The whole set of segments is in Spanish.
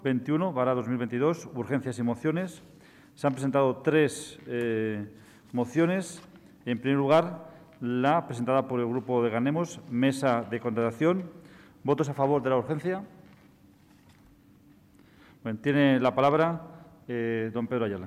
21/2022, urgencias y mociones. Se han presentado 3 mociones. En primer lugar, la presentada por el Grupo de Ganemos, mesa de contratación. ¿Votos a favor de la urgencia? Bueno, tiene la palabra don Pedro Ayala.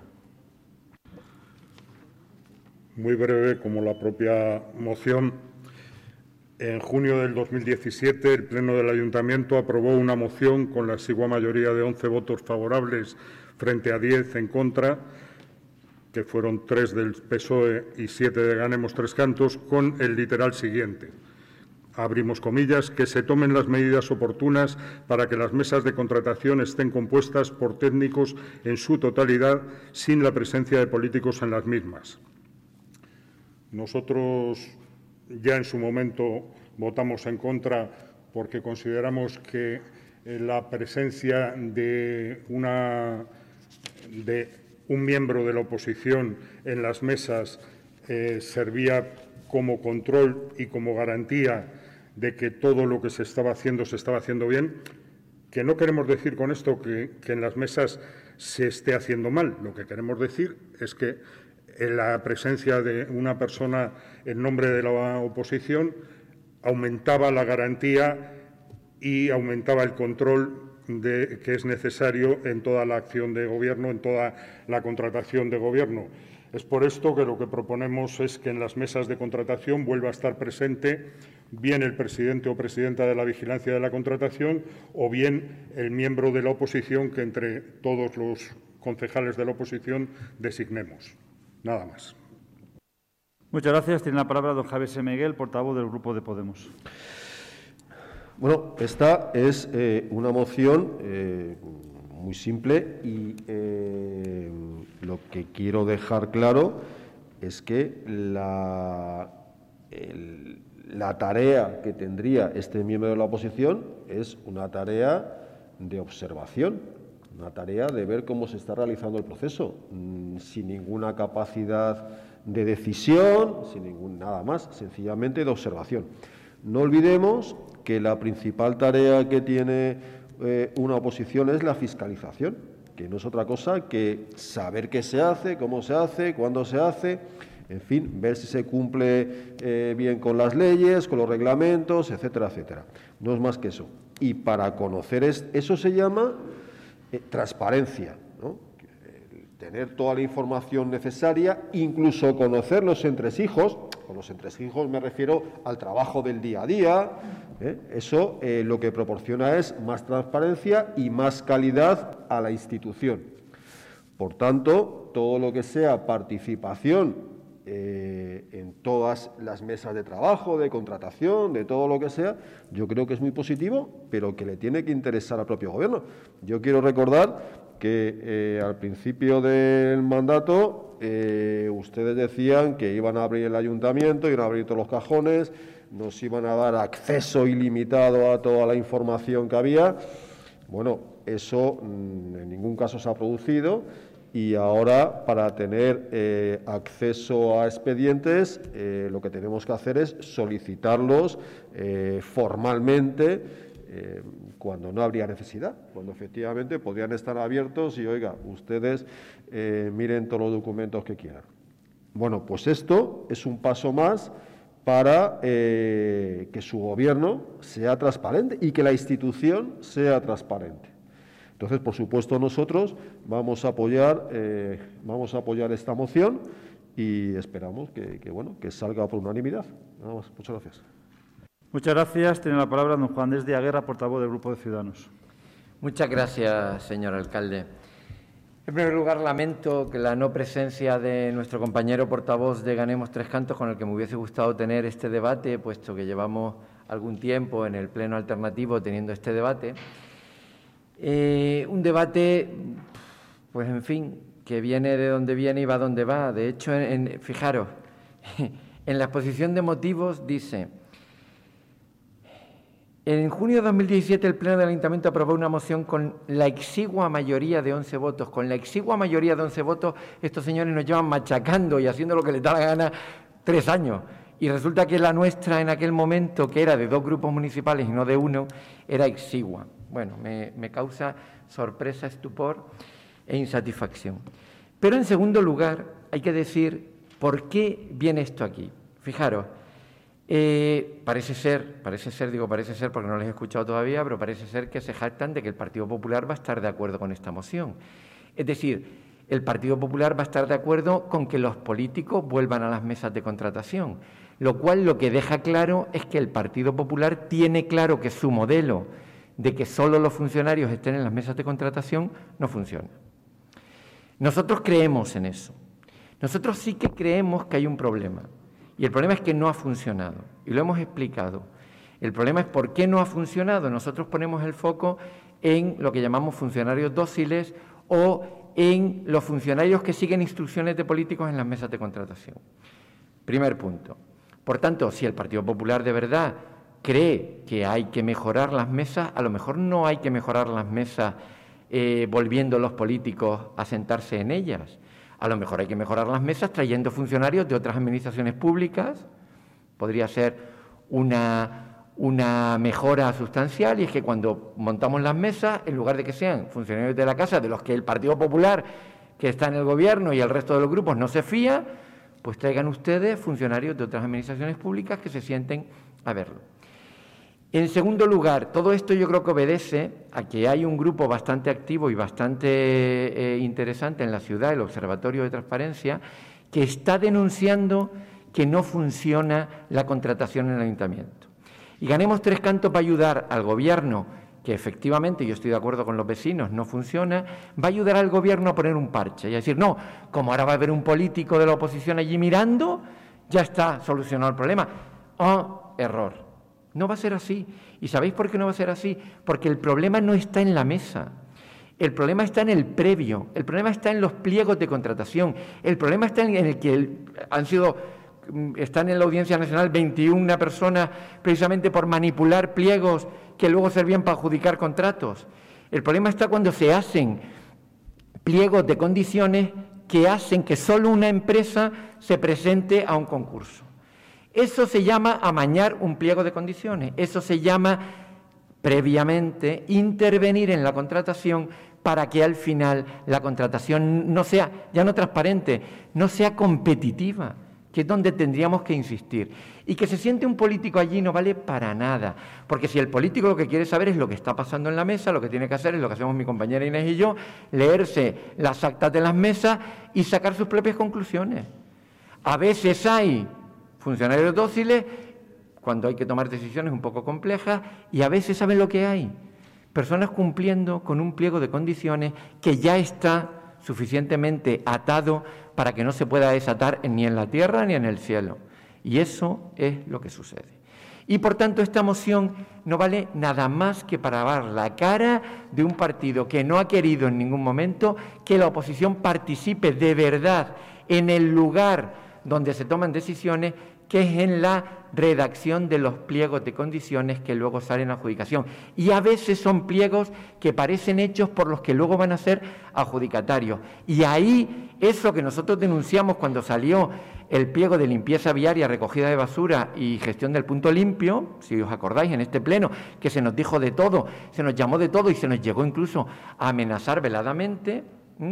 Muy breve, como la propia moción. En junio del 2017, el Pleno del Ayuntamiento aprobó una moción con la exigua mayoría de 11 votos favorables frente a 10 en contra, que fueron 3 del PSOE y 7 de Ganemos Tres Cantos, con el literal siguiente. Abrimos comillas, que se tomen las medidas oportunas para que las mesas de contratación estén compuestas por técnicos en su totalidad, sin la presencia de políticos en las mismas. Nosotros ya en su momento votamos en contra porque consideramos que la presencia de un miembro de la oposición en las mesas servía como control y como garantía de que todo lo que se estaba haciendo bien, que no queremos decir con esto que en las mesas se esté haciendo mal. Lo que queremos decir es que la presencia de una persona en nombre de la oposición aumentaba la garantía y aumentaba el control que es necesario en toda la acción de Gobierno, en toda la contratación de Gobierno. Es por esto que lo que proponemos es que en las mesas de contratación vuelva a estar presente bien el presidente o presidenta de la vigilancia de la contratación o bien el miembro de la oposición que entre todos los concejales de la oposición designemos. Nada más. Muchas gracias. Tiene la palabra don Javier Semeguel, portavoz del Grupo de Podemos. Bueno, esta es una moción muy simple y lo que quiero dejar claro es que la tarea que tendría este miembro de la oposición es una tarea de observación, una tarea de ver cómo se está realizando el proceso, sin ninguna capacidad de decisión, nada más, sencillamente de observación. No olvidemos que la principal tarea que tiene una oposición es la fiscalización, que no es otra cosa que saber qué se hace, cómo se hace, cuándo se hace, en fin, ver si se cumple bien con las leyes, con los reglamentos, etcétera, etcétera. No es más que eso. Y para conocer eso se llama transparencia, ¿no? Tener toda la información necesaria, incluso conocer los entresijos. Con los entresijos me refiero al trabajo del día a día. Eso lo que proporciona es más transparencia y más calidad a la institución. Por tanto, todo lo que sea participación en todas las mesas de trabajo, de contratación, de todo lo que sea, yo creo que es muy positivo, pero que le tiene que interesar al propio Gobierno. Yo quiero recordar que al principio del mandato ustedes decían que iban a abrir el ayuntamiento, iban a abrir todos los cajones, nos iban a dar acceso ilimitado a toda la información que había. Bueno, eso en ningún caso se ha producido y ahora para tener acceso a expedientes lo que tenemos que hacer es solicitarlos formalmente cuando no habría necesidad, cuando efectivamente podrían estar abiertos y, oiga, ustedes miren todos los documentos que quieran. Bueno, pues esto es un paso más para que su Gobierno sea transparente y que la institución sea transparente. Entonces, por supuesto, nosotros vamos a apoyar esta moción y esperamos que salga por unanimidad. Nada más. Muchas gracias. Muchas gracias. Tiene la palabra don Juan Díaz Aguerra, portavoz del Grupo de Ciudadanos. Muchas gracias, señor alcalde. En primer lugar, lamento que la no presencia de nuestro compañero portavoz de Ganemos Tres Cantos, con el que me hubiese gustado tener este debate, puesto que llevamos algún tiempo en el pleno alternativo teniendo este debate. Un debate, pues en fin, que viene de donde viene y va donde va. De hecho, fijaros, en la exposición de motivos dice: en junio de 2017 el Pleno del Ayuntamiento aprobó una moción con la exigua mayoría de 11 votos. Con la exigua mayoría de 11 votos, estos señores nos llevan machacando y haciendo lo que les da la gana 3 años. Y resulta que la nuestra en aquel momento, que era de 2 grupos municipales y no de 1, era exigua. bueno, me causa sorpresa, estupor e insatisfacción. Pero, en segundo lugar, hay que decir por qué viene esto aquí. Fijaros, parece ser porque no les he escuchado todavía, pero parece ser que se jactan de que el Partido Popular va a estar de acuerdo con esta moción. Es decir, el Partido Popular va a estar de acuerdo con que los políticos vuelvan a las mesas de contratación, lo cual lo que deja claro es que el Partido Popular tiene claro que su modelo de que solo los funcionarios estén en las mesas de contratación no funciona. Nosotros creemos en eso. Nosotros sí que creemos que hay un problema, y el problema es que no ha funcionado, y lo hemos explicado. El problema es por qué no ha funcionado. Nosotros ponemos el foco en lo que llamamos funcionarios dóciles o en los funcionarios que siguen instrucciones de políticos en las mesas de contratación. Primer punto. Por tanto, si el Partido Popular de verdad cree que hay que mejorar las mesas, a lo mejor no hay que mejorar las mesas volviendo los políticos a sentarse en ellas. A lo mejor hay que mejorar las mesas trayendo funcionarios de otras administraciones públicas. Podría ser una mejora sustancial, y es que cuando montamos las mesas, en lugar de que sean funcionarios de la casa, de los que el Partido Popular, que está en el Gobierno, y el resto de los grupos no se fía, pues traigan ustedes funcionarios de otras administraciones públicas que se sienten a verlo. En segundo lugar, todo esto yo creo que obedece a que hay un grupo bastante activo y bastante interesante en la ciudad, el Observatorio de Transparencia, que está denunciando que no funciona la contratación en el ayuntamiento. Y Ganemos Tres Cantos va a ayudar al Gobierno, que efectivamente, yo estoy de acuerdo con los vecinos, no funciona, va a ayudar al Gobierno a poner un parche y a decir, no, como ahora va a haber un político de la oposición allí mirando, ya está solucionado el problema. ¡Oh, error! No va a ser así. ¿Y sabéis por qué no va a ser así? Porque el problema no está en la mesa. El problema está en el previo. El problema está en los pliegos de contratación. El problema está en el que están en la Audiencia Nacional 21 personas precisamente por manipular pliegos que luego servían para adjudicar contratos. El problema está cuando se hacen pliegos de condiciones que hacen que solo una empresa se presente a un concurso. Eso se llama amañar un pliego de condiciones, eso se llama previamente intervenir en la contratación para que al final la contratación no sea, ya no transparente, no sea competitiva, que es donde tendríamos que insistir. Y que se siente un político allí no vale para nada, porque si el político lo que quiere saber es lo que está pasando en la mesa, lo que tiene que hacer es lo que hacemos mi compañera Inés y yo, leerse las actas de las mesas y sacar sus propias conclusiones. A veces hay funcionarios dóciles cuando hay que tomar decisiones un poco complejas, y a veces saben lo que hay, personas cumpliendo con un pliego de condiciones que ya está suficientemente atado para que no se pueda desatar ni en la tierra ni en el cielo. Y eso es lo que sucede. Y por tanto esta moción no vale nada más que para lavar la cara de un partido que no ha querido en ningún momento que la oposición participe de verdad en el lugar donde se toman decisiones, que es en la redacción de los pliegos de condiciones que luego salen a adjudicación. Y a veces son pliegos que parecen hechos por los que luego van a ser adjudicatarios. Y ahí es lo que nosotros denunciamos cuando salió el pliego de limpieza viaria, recogida de basura y gestión del punto limpio, si os acordáis, en este pleno, que se nos dijo de todo, se nos llamó de todo y se nos llegó incluso a amenazar veladamente.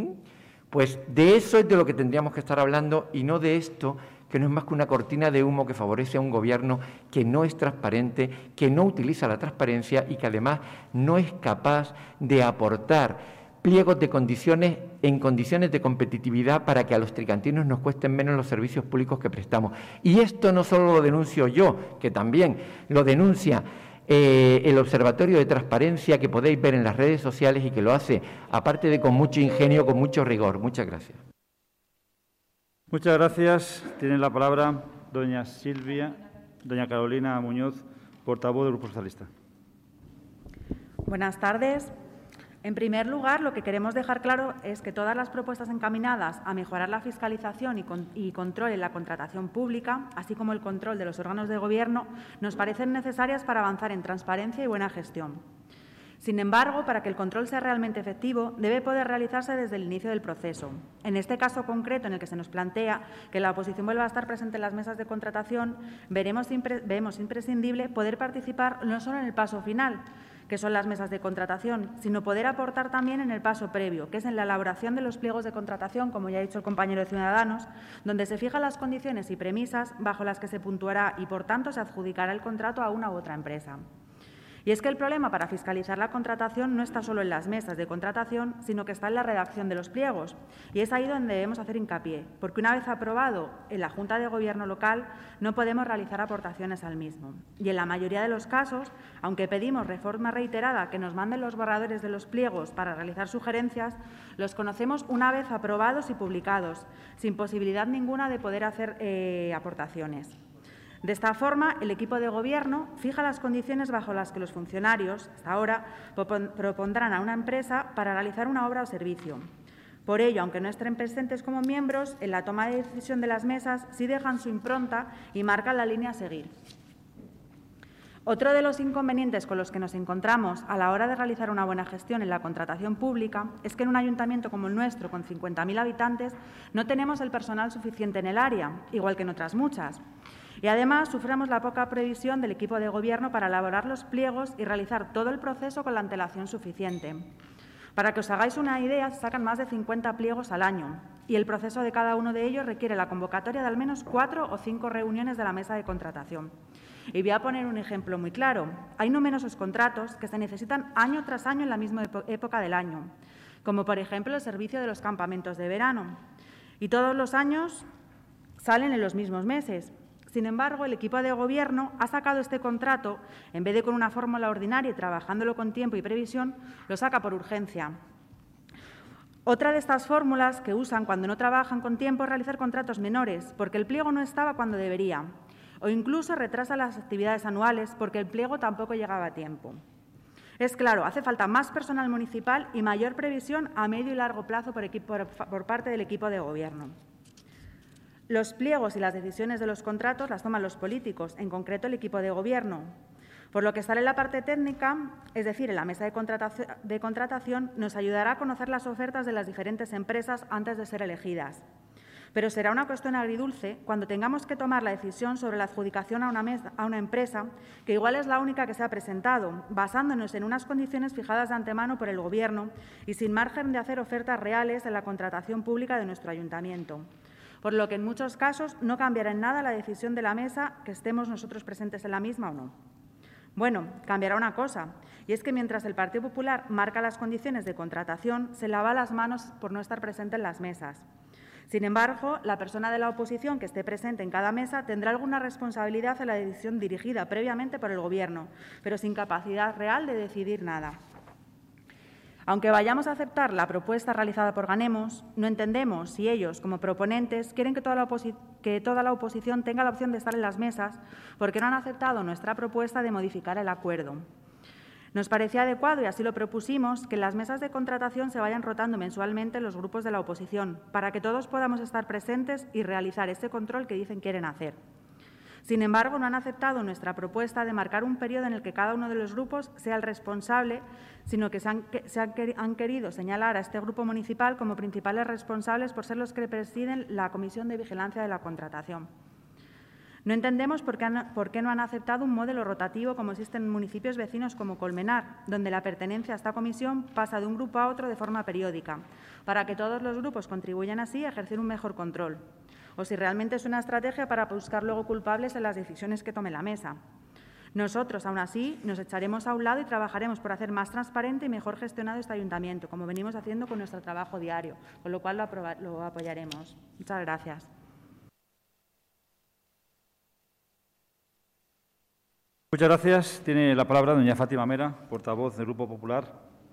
Pues de eso es de lo que tendríamos que estar hablando, y no de esto, que no es más que una cortina de humo que favorece a un gobierno que no es transparente, que no utiliza la transparencia y que además no es capaz de aportar pliegos de condiciones en condiciones de competitividad para que a los tricantinos nos cuesten menos los servicios públicos que prestamos. Y esto no solo lo denuncio yo, que también lo denuncia el Observatorio de Transparencia, que podéis ver en las redes sociales y que lo hace, aparte de con mucho ingenio, con mucho rigor. Muchas gracias. Muchas gracias. Tiene la palabra doña Carolina Muñoz, portavoz del Grupo Socialista. Buenas tardes. En primer lugar, lo que queremos dejar claro es que todas las propuestas encaminadas a mejorar la fiscalización y control en la contratación pública, así como el control de los órganos de Gobierno, nos parecen necesarias para avanzar en transparencia y buena gestión. Sin embargo, para que el control sea realmente efectivo, debe poder realizarse desde el inicio del proceso. En este caso concreto, en el que se nos plantea que la oposición vuelva a estar presente en las mesas de contratación, vemos imprescindible poder participar no solo en el paso final, que son las mesas de contratación, sino poder aportar también en el paso previo, que es en la elaboración de los pliegos de contratación, como ya ha dicho el compañero de Ciudadanos, donde se fijan las condiciones y premisas bajo las que se puntuará y, por tanto, se adjudicará el contrato a una u otra empresa. Y es que el problema para fiscalizar la contratación no está solo en las mesas de contratación, sino que está en la redacción de los pliegos. Y es ahí donde debemos hacer hincapié, porque una vez aprobado en la Junta de Gobierno local, no podemos realizar aportaciones al mismo. Y en la mayoría de los casos, aunque pedimos de forma reiterada que nos manden los borradores de los pliegos para realizar sugerencias, los conocemos una vez aprobados y publicados, sin posibilidad ninguna de poder hacer aportaciones. De esta forma, el equipo de Gobierno fija las condiciones bajo las que los funcionarios, hasta ahora, propondrán a una empresa para realizar una obra o servicio. Por ello, aunque no estén presentes como miembros, en la toma de decisión de las mesas sí dejan su impronta y marcan la línea a seguir. Otro de los inconvenientes con los que nos encontramos a la hora de realizar una buena gestión en la contratación pública es que en un ayuntamiento como el nuestro, con 50.000 habitantes, no tenemos el personal suficiente en el área, igual que en otras muchas. Y además sufrimos la poca previsión del equipo de Gobierno para elaborar los pliegos y realizar todo el proceso con la antelación suficiente. Para que os hagáis una idea, se sacan más de 50 pliegos al año y el proceso de cada uno de ellos requiere la convocatoria de al menos 4 o 5 reuniones de la mesa de contratación. Y voy a poner un ejemplo muy claro. Hay numerosos contratos que se necesitan año tras año en la misma época del año, como por ejemplo el servicio de los campamentos de verano. Y todos los años salen en los mismos meses. Sin embargo, el equipo de Gobierno ha sacado este contrato, en vez de con una fórmula ordinaria y trabajándolo con tiempo y previsión, lo saca por urgencia. Otra de estas fórmulas que usan cuando no trabajan con tiempo es realizar contratos menores, porque el pliego no estaba cuando debería, o incluso retrasa las actividades anuales porque el pliego tampoco llegaba a tiempo. Es claro, hace falta más personal municipal y mayor previsión a medio y largo plazo por parte del equipo de Gobierno. Los pliegos y las decisiones de los contratos las toman los políticos, en concreto el equipo de Gobierno. Por lo que sale en la parte técnica, es decir, en la mesa de contratación, nos ayudará a conocer las ofertas de las diferentes empresas antes de ser elegidas. Pero será una cuestión agridulce cuando tengamos que tomar la decisión sobre la adjudicación a una empresa, que igual es la única que se ha presentado, basándonos en unas condiciones fijadas de antemano por el Gobierno y sin margen de hacer ofertas reales en la contratación pública de nuestro ayuntamiento. Por lo que en muchos casos no cambiará en nada la decisión de la mesa, que estemos nosotros presentes en la misma o no. Bueno, cambiará una cosa, y es que mientras el Partido Popular marca las condiciones de contratación, se lava las manos por no estar presente en las mesas. Sin embargo, la persona de la oposición que esté presente en cada mesa tendrá alguna responsabilidad en la decisión dirigida previamente por el Gobierno, pero sin capacidad real de decidir nada. Aunque vayamos a aceptar la propuesta realizada por Ganemos, no entendemos si ellos, como proponentes, quieren que toda la oposición tenga la opción de estar en las mesas porque no han aceptado nuestra propuesta de modificar el acuerdo. Nos parecía adecuado, y así lo propusimos, que en las mesas de contratación se vayan rotando mensualmente los grupos de la oposición para que todos podamos estar presentes y realizar ese control que dicen quieren hacer. Sin embargo, no han aceptado nuestra propuesta de marcar un periodo en el que cada uno de los grupos sea el responsable, sino que han querido señalar a este grupo municipal como principales responsables por ser los que presiden la Comisión de Vigilancia de la Contratación. No entendemos por qué no han aceptado un modelo rotativo como existe en municipios vecinos como Colmenar, donde la pertenencia a esta comisión pasa de un grupo a otro de forma periódica, para que todos los grupos contribuyan así a ejercer un mejor control. O si realmente es una estrategia para buscar luego culpables en las decisiones que tome la mesa. Nosotros, aún así, nos echaremos a un lado y trabajaremos por hacer más transparente y mejor gestionado este ayuntamiento, como venimos haciendo con nuestro trabajo diario, con lo cual lo apoyaremos. Muchas gracias. Muchas gracias. Tiene la palabra doña Fátima Mera, portavoz del Grupo Popular.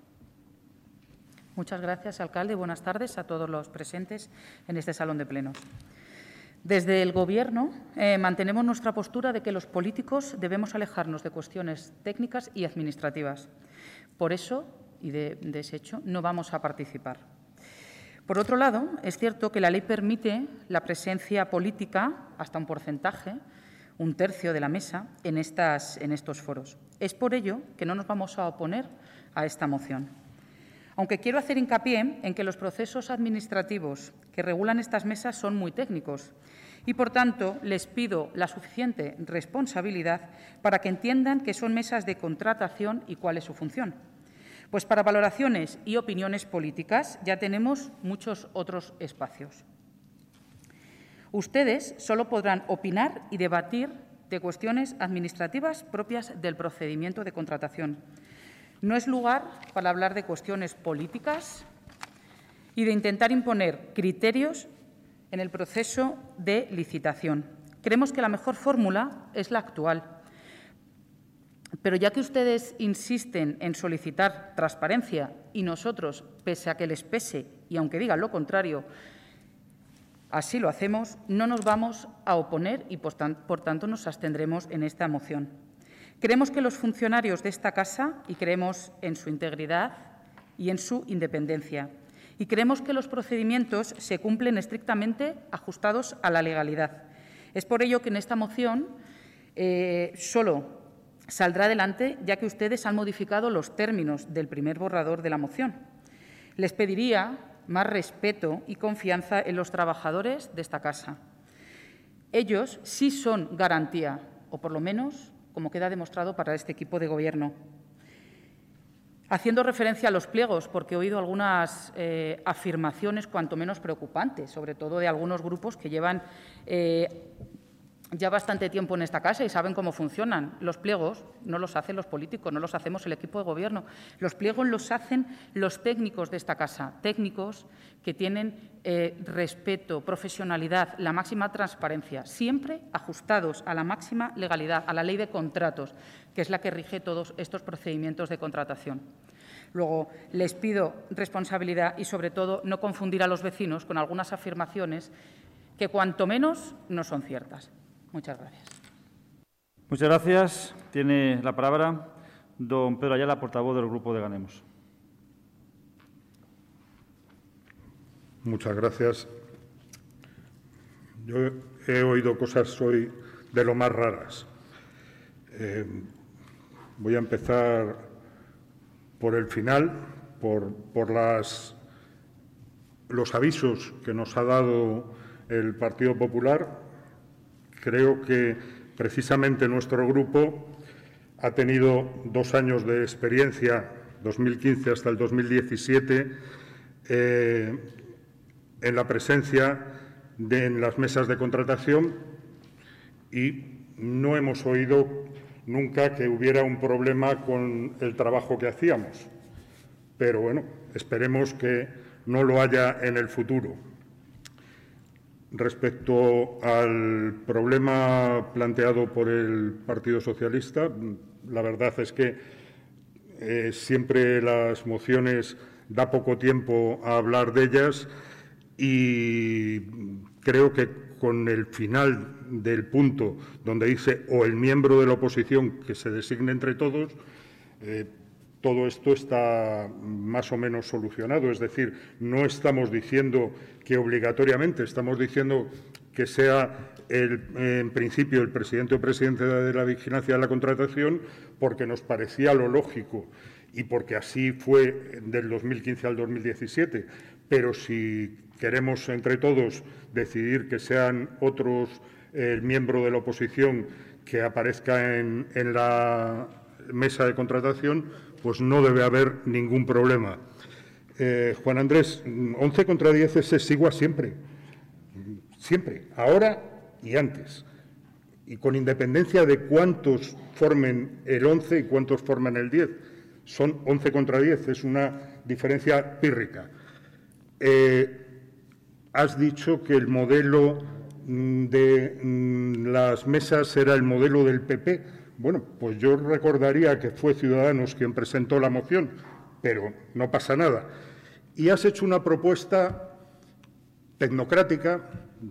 Muchas gracias, alcalde. Buenas tardes a todos los presentes en este salón de plenos. Desde el Gobierno mantenemos nuestra postura de que los políticos debemos alejarnos de cuestiones técnicas y administrativas. Por eso, y de ese hecho, no vamos a participar. Por otro lado, es cierto que la ley permite la presencia política hasta un porcentaje, 1/3 de la mesa, en estos foros. Es por ello que no nos vamos a oponer a esta moción. Aunque quiero hacer hincapié en que los procesos administrativos que regulan estas mesas son muy técnicos y, por tanto, les pido la suficiente responsabilidad para que entiendan qué son mesas de contratación y cuál es su función. Pues para valoraciones y opiniones políticas ya tenemos muchos otros espacios. Ustedes solo podrán opinar y debatir de cuestiones administrativas propias del procedimiento de contratación. No es lugar para hablar de cuestiones políticas y de intentar imponer criterios en el proceso de licitación. Creemos que la mejor fórmula es la actual. Pero ya que ustedes insisten en solicitar transparencia y nosotros, pese a que les pese y aunque digan lo contrario, así lo hacemos, no nos vamos a oponer y, por tanto, nos abstendremos en esta moción. Creemos que los funcionarios de esta casa, y creemos en su integridad y en su independencia, y creemos que los procedimientos se cumplen estrictamente ajustados a la legalidad. Es por ello que en esta moción solo saldrá adelante, ya que ustedes han modificado los términos del primer borrador de la moción. Les pediría más respeto y confianza en los trabajadores de esta casa. Ellos sí son garantía, o por lo menos, como queda demostrado para este equipo de Gobierno. Haciendo referencia a los pliegos, porque he oído algunas afirmaciones cuanto menos preocupantes, sobre todo de algunos grupos que llevan ya bastante tiempo en esta casa y saben cómo funcionan. Los pliegos no los hacen los políticos, no los hacemos el equipo de Gobierno. Los pliegos los hacen los técnicos de esta casa, técnicos que tienen respeto, profesionalidad, la máxima transparencia, siempre ajustados a la máxima legalidad, a la ley de contratos, que es la que rige todos estos procedimientos de contratación. Luego, les pido responsabilidad y, sobre todo, no confundir a los vecinos con algunas afirmaciones que, cuanto menos, no son ciertas. Muchas gracias. Muchas gracias. Tiene la palabra don Pedro Ayala, portavoz del Grupo de Ganemos. Muchas gracias. Yo he oído cosas hoy de lo más raras. Voy a empezar por el final, por los avisos que nos ha dado el Partido Popular. Creo que precisamente nuestro grupo ha tenido 2 años de experiencia, 2015 hasta el 2017, en la presencia en las mesas de contratación y no hemos oído nunca que hubiera un problema con el trabajo que hacíamos. Pero bueno, esperemos que no lo haya en el futuro. Respecto al problema planteado por el Partido Socialista, la verdad es que siempre las mociones da poco tiempo a hablar de ellas y creo que con el final del punto donde dice o el miembro de la oposición que se designe entre todos, todo esto está más o menos solucionado. Es decir, no estamos diciendo que obligatoriamente, estamos diciendo que sea en principio el presidente o presidenta de la Vigilancia de la Contratación porque nos parecía lo lógico y porque así fue del 2015 al 2017. Pero si queremos entre todos decidir que sean otros el miembro de la oposición que aparezca en la mesa de contratación, pues no debe haber ningún problema. Juan Andrés, 11 contra 10 es igual siempre, siempre, ahora y antes, y con independencia de cuántos formen el 11 y cuántos forman el 10. Son 11 contra 10, es una diferencia pírrica. Has dicho que el modelo de las mesas era el modelo del PP. Bueno, pues yo recordaría que fue Ciudadanos quien presentó la moción, pero no pasa nada. Y has hecho una propuesta tecnocrática,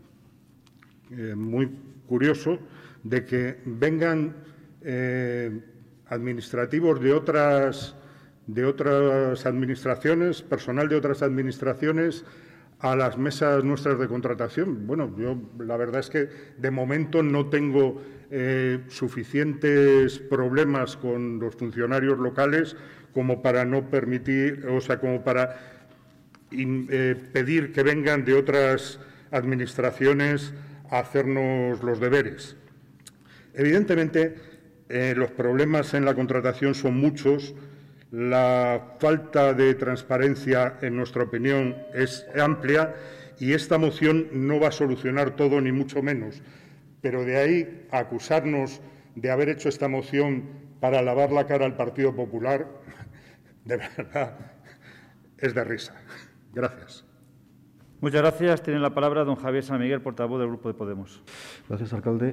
muy curioso, de que vengan administrativos de otras administraciones, personal de otras administraciones, a las mesas nuestras de contratación. Bueno, yo la verdad es que de momento no tengo suficientes problemas con los funcionarios locales como para no permitir, o sea, como para pedir que vengan de otras administraciones a hacernos los deberes. Evidentemente, los problemas en la contratación son muchos. La falta de transparencia, en nuestra opinión, es amplia y esta moción no va a solucionar todo, ni mucho menos. Pero de ahí a acusarnos de haber hecho esta moción para lavar la cara al Partido Popular, de verdad, es de risa. Gracias. Muchas gracias. Tiene la palabra don Javier San Miguel, portavoz del Grupo de Podemos. Gracias, alcalde.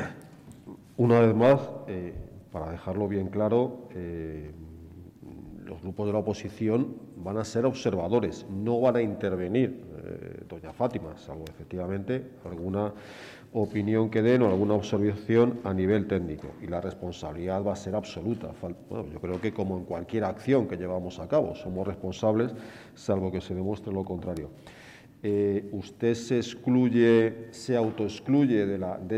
Una vez más, para dejarlo bien claro, los grupos de la oposición van a ser observadores, no van a intervenir, doña Fátima, salvo efectivamente alguna opinión que den o alguna observación a nivel técnico, y la responsabilidad va a ser absoluta. Bueno, yo creo que como en cualquier acción que llevamos a cabo, somos responsables, salvo que se demuestre lo contrario. Usted se autoexcluye de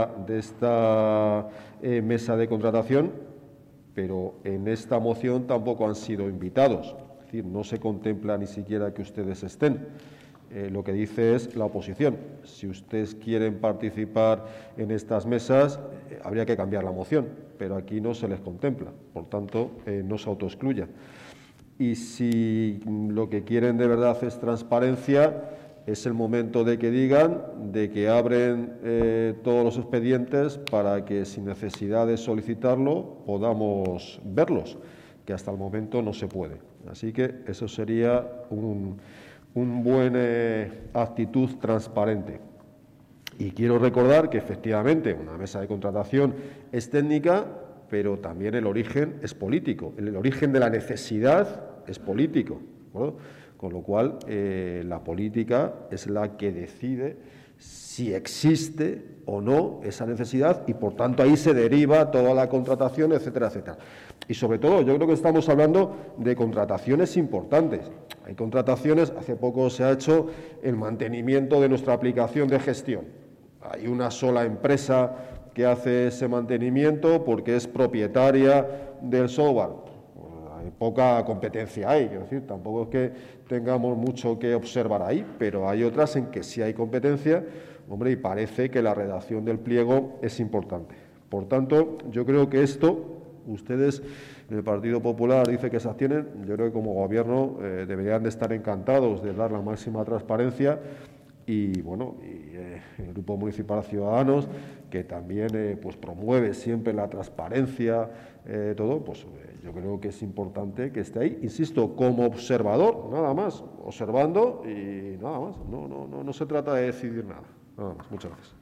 esta mesa de contratación, pero en esta moción tampoco han sido invitados. Es decir, no se contempla ni siquiera que ustedes estén. Lo que dice es la oposición. Si ustedes quieren participar en estas mesas, habría que cambiar la moción, pero aquí no se les contempla. Por tanto, no se autoexcluya. Y si lo que quieren de verdad es transparencia, es el momento de que digan de que abren todos los expedientes para que, sin necesidad de solicitarlo, podamos verlos, que hasta el momento no se puede. Así que eso sería un buen actitud transparente. Y quiero recordar que, efectivamente, una mesa de contratación es técnica, pero también el origen es político. El origen de la necesidad es político, ¿no? Con lo cual, la política es la que decide si existe o no esa necesidad y, por tanto, ahí se deriva toda la contratación, etcétera, etcétera. Y, sobre todo, yo creo que estamos hablando de contrataciones importantes. Hay contrataciones, hace poco se ha hecho el mantenimiento de nuestra aplicación de gestión. Hay una sola empresa que hace ese mantenimiento porque es propietaria del software. Poca competencia hay, es decir, tampoco es que tengamos mucho que observar ahí, pero hay otras en que sí hay competencia, hombre, y parece que la redacción del pliego es importante. Por tanto, yo creo que esto, ustedes, el Partido Popular dice que se abstienen, yo creo que como Gobierno deberían de estar encantados de dar la máxima transparencia y, bueno, el Grupo Municipal Ciudadanos, que también pues promueve siempre la transparencia, todo, pues yo creo que es importante que esté ahí, insisto, como observador, nada más, observando y nada más, no se trata de decidir nada más. Muchas gracias.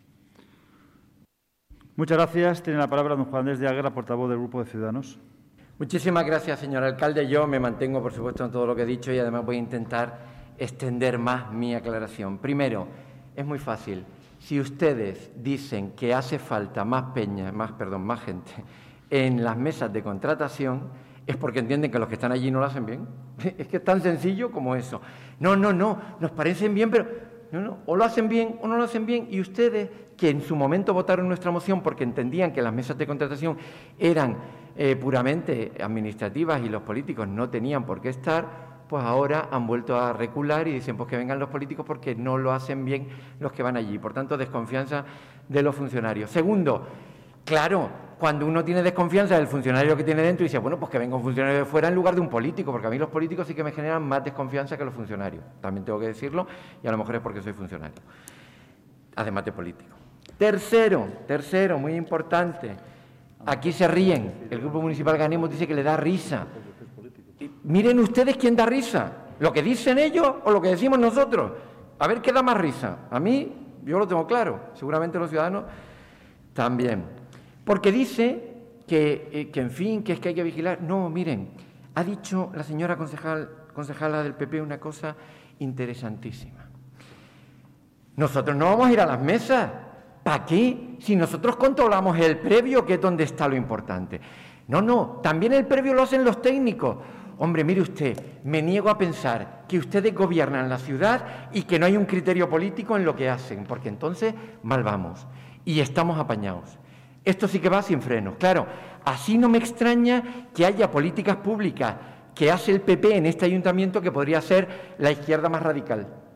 Muchas gracias. Tiene la palabra don Juan Andrés de Aguera, portavoz del Grupo de Ciudadanos. Muchísimas gracias, señor alcalde. Yo me mantengo, por supuesto, en todo lo que he dicho y además voy a intentar extender más mi aclaración. Primero, es muy fácil. Si ustedes dicen que hace falta más gente en las mesas de contratación, es porque entienden que los que están allí no lo hacen bien. Es que es tan sencillo como eso. No, nos parecen bien, pero no, o lo hacen bien o no lo hacen bien. Y ustedes, que en su momento votaron nuestra moción porque entendían que las mesas de contratación eran puramente administrativas y los políticos no tenían por qué estar, pues ahora han vuelto a recular y dicen pues que vengan los políticos porque no lo hacen bien los que van allí. Por tanto, desconfianza de los funcionarios. Segundo, claro, cuando uno tiene desconfianza del funcionario que tiene dentro y dice, bueno, pues que venga un funcionario de fuera en lugar de un político, porque a mí los políticos sí que me generan más desconfianza que los funcionarios. También tengo que decirlo, y a lo mejor es porque soy funcionario, además de político. Tercero, muy importante, aquí se ríen. El Grupo Municipal Ganemos dice que le da risa. Y miren ustedes quién da risa, lo que dicen ellos o lo que decimos nosotros. A ver qué da más risa. A mí, yo lo tengo claro, seguramente los ciudadanos también. Porque dice que en fin, que es que hay que vigilar. No, miren, ha dicho la señora concejala del PP una cosa interesantísima. Nosotros no vamos a ir a las mesas. ¿Para qué? Si nosotros controlamos el previo, que es donde está lo importante. No, también el previo lo hacen los técnicos. Hombre, mire usted, me niego a pensar que ustedes gobiernan la ciudad y que no hay un criterio político en lo que hacen, porque entonces mal vamos y estamos apañados. Esto sí que va sin frenos. Claro, así no me extraña que haya políticas públicas que hace el PP en este ayuntamiento que podría ser la izquierda más radical.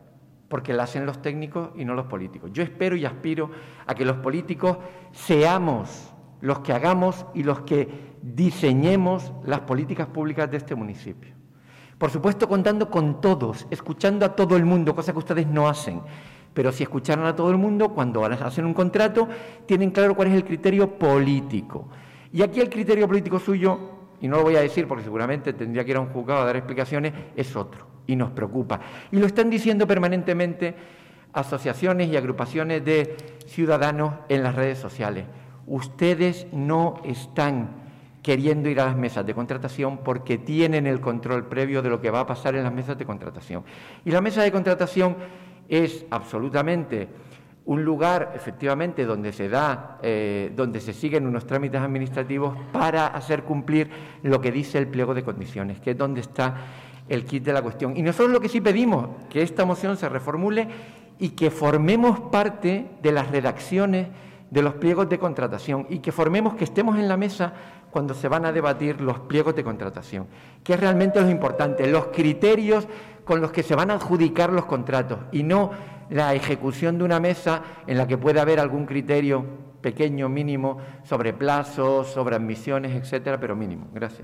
porque la hacen los técnicos y no los políticos. Yo espero y aspiro a que los políticos seamos los que hagamos y los que diseñemos las políticas públicas de este municipio. Por supuesto, contando con todos, escuchando a todo el mundo, cosa que ustedes no hacen. Pero si escucharan a todo el mundo, cuando hacen un contrato, tienen claro cuál es el criterio político. Y aquí el criterio político suyo, y no lo voy a decir porque seguramente tendría que ir a un juzgado a dar explicaciones, es otro, y nos preocupa. Y lo están diciendo permanentemente asociaciones y agrupaciones de ciudadanos en las redes sociales. Ustedes no están queriendo ir a las mesas de contratación porque tienen el control previo de lo que va a pasar en las mesas de contratación. Y la mesa de contratación es absolutamente un lugar, efectivamente, donde se siguen unos trámites administrativos para hacer cumplir lo que dice el pliego de condiciones, que es donde está el quid de la cuestión. Y nosotros lo que sí pedimos, que esta moción se reformule y que formemos parte de las redacciones de los pliegos de contratación y que estemos en la mesa cuando se van a debatir los pliegos de contratación, que es realmente lo importante, los criterios con los que se van a adjudicar los contratos y no la ejecución de una mesa en la que puede haber algún criterio pequeño, mínimo, sobre plazos, sobre admisiones, etcétera, pero mínimo. Gracias.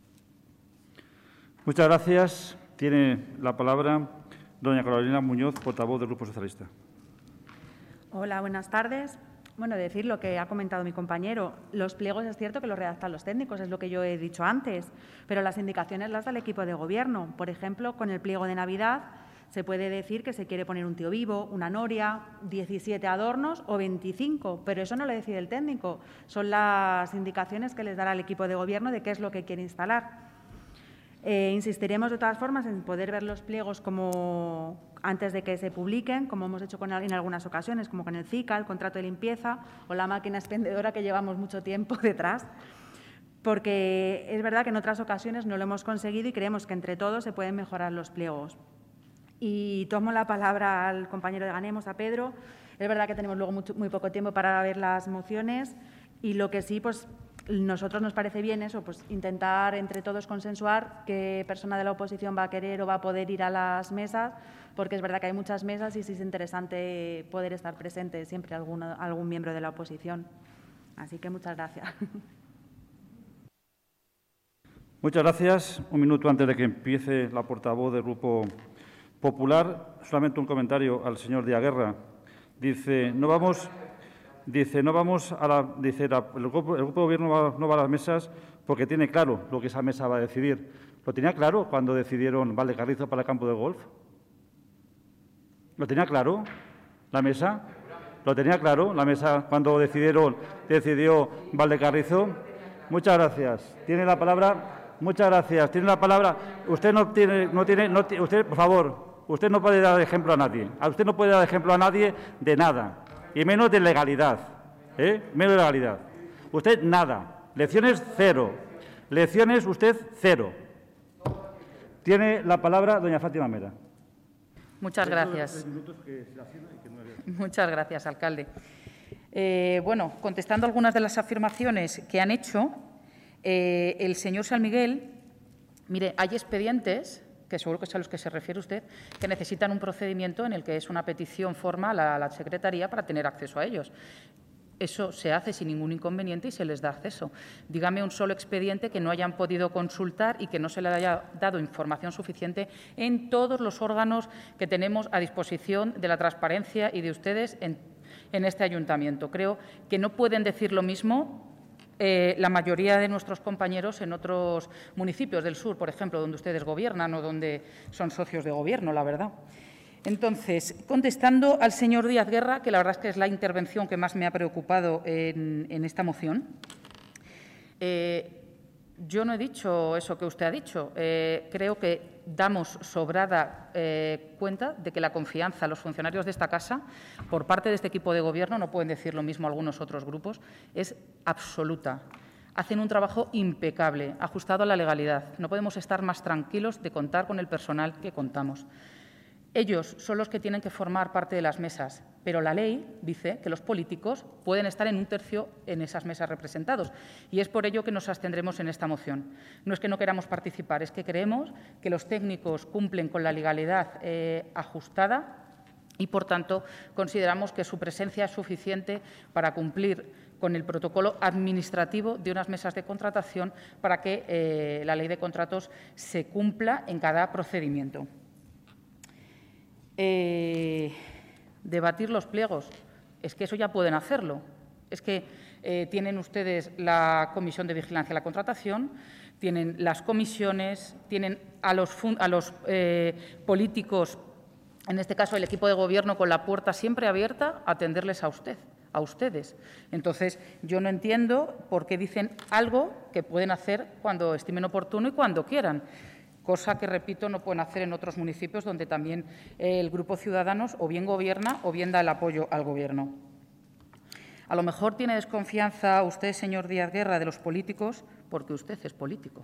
Muchas gracias. Tiene la palabra doña Carolina Muñoz, portavoz del Grupo Socialista. Hola, buenas tardes. Bueno, decir lo que ha comentado mi compañero. Los pliegos es cierto que los redactan los técnicos, es lo que yo he dicho antes, pero las indicaciones las da el equipo de gobierno. Por ejemplo, con el pliego de Navidad se puede decir que se quiere poner un tío vivo, una noria, 17 adornos o 25, pero eso no lo decide el técnico. Son las indicaciones que les dará el equipo de gobierno de qué es lo que quiere instalar. Insistiremos de todas formas en poder ver los pliegos como antes de que se publiquen, como hemos hecho en algunas ocasiones, como con el CICA, el contrato de limpieza o la máquina expendedora que llevamos mucho tiempo detrás, porque es verdad que en otras ocasiones no lo hemos conseguido y creemos que entre todos se pueden mejorar los pliegos. Y tomo la palabra al compañero de Ganemos, a Pedro. Es verdad que tenemos luego muy poco tiempo para ver las mociones y lo que sí, pues nosotros nos parece bien eso, pues intentar entre todos consensuar qué persona de la oposición va a querer o va a poder ir a las mesas, porque es verdad que hay muchas mesas y sí es interesante poder estar presente siempre algún miembro de la oposición. Así que muchas gracias. Muchas gracias. Un minuto antes de que empiece la portavoz del Grupo Popular, solamente un comentario al señor Díaz Guerra. El grupo de gobierno no va a las mesas porque tiene claro lo que esa mesa va a decidir. ¿Lo tenía claro cuando decidieron Valdecarrizo para el campo de golf? ¿Lo tenía claro la mesa? ¿Lo tenía claro la mesa cuando decidió Valdecarrizo? Muchas gracias. Tiene la palabra. Muchas gracias. Tiene la palabra. Usted usted, por favor, usted no puede dar ejemplo a nadie. Usted no puede dar ejemplo a nadie de nada. Y menos de legalidad, menos de legalidad. Usted nada, lecciones cero, lecciones usted cero. Tiene la palabra doña Fátima Mera. Muchas gracias. Muchas gracias, alcalde. Bueno, contestando algunas de las afirmaciones que han hecho, el señor San Miguel, mire, hay expedientes que seguro que es a los que se refiere usted, que necesitan un procedimiento en el que es una petición formal a la Secretaría para tener acceso a ellos. Eso se hace sin ningún inconveniente y se les da acceso. Dígame un solo expediente que no hayan podido consultar y que no se le haya dado información suficiente en todos los órganos que tenemos a disposición de la transparencia y de ustedes en este ayuntamiento. Creo que no pueden decir lo mismo la mayoría de nuestros compañeros en otros municipios del sur, por ejemplo, donde ustedes gobiernan o donde son socios de gobierno, la verdad. Entonces, contestando al señor Díaz Guerra, que la verdad es que es la intervención que más me ha preocupado en esta moción, yo no he dicho eso que usted ha dicho. Creo que damos sobrada cuenta de que la confianza a los funcionarios de esta casa, por parte de este equipo de gobierno, no pueden decir lo mismo algunos otros grupos, es absoluta. Hacen un trabajo impecable, ajustado a la legalidad. No podemos estar más tranquilos de contar con el personal que contamos. Ellos son los que tienen que formar parte de las mesas, pero la ley dice que los políticos pueden estar en un tercio en esas mesas representados y es por ello que nos abstendremos en esta moción. No es que no queramos participar, es que creemos que los técnicos cumplen con la legalidad ajustada y, por tanto, consideramos que su presencia es suficiente para cumplir con el protocolo administrativo de unas mesas de contratación para que la Ley de Contratos se cumpla en cada procedimiento. Debatir los pliegos, es que eso ya pueden hacerlo. Es que tienen ustedes la Comisión de Vigilancia a la Contratación, tienen las comisiones, tienen a los políticos, en este caso el equipo de Gobierno, con la puerta siempre abierta a atenderles a ustedes. Entonces, yo no entiendo por qué dicen algo que pueden hacer cuando estimen oportuno y cuando quieran, cosa que, repito, no pueden hacer en otros municipios donde también el Grupo Ciudadanos o bien gobierna o bien da el apoyo al Gobierno. A lo mejor tiene desconfianza usted, señor Díaz Guerra, de los políticos porque usted es político.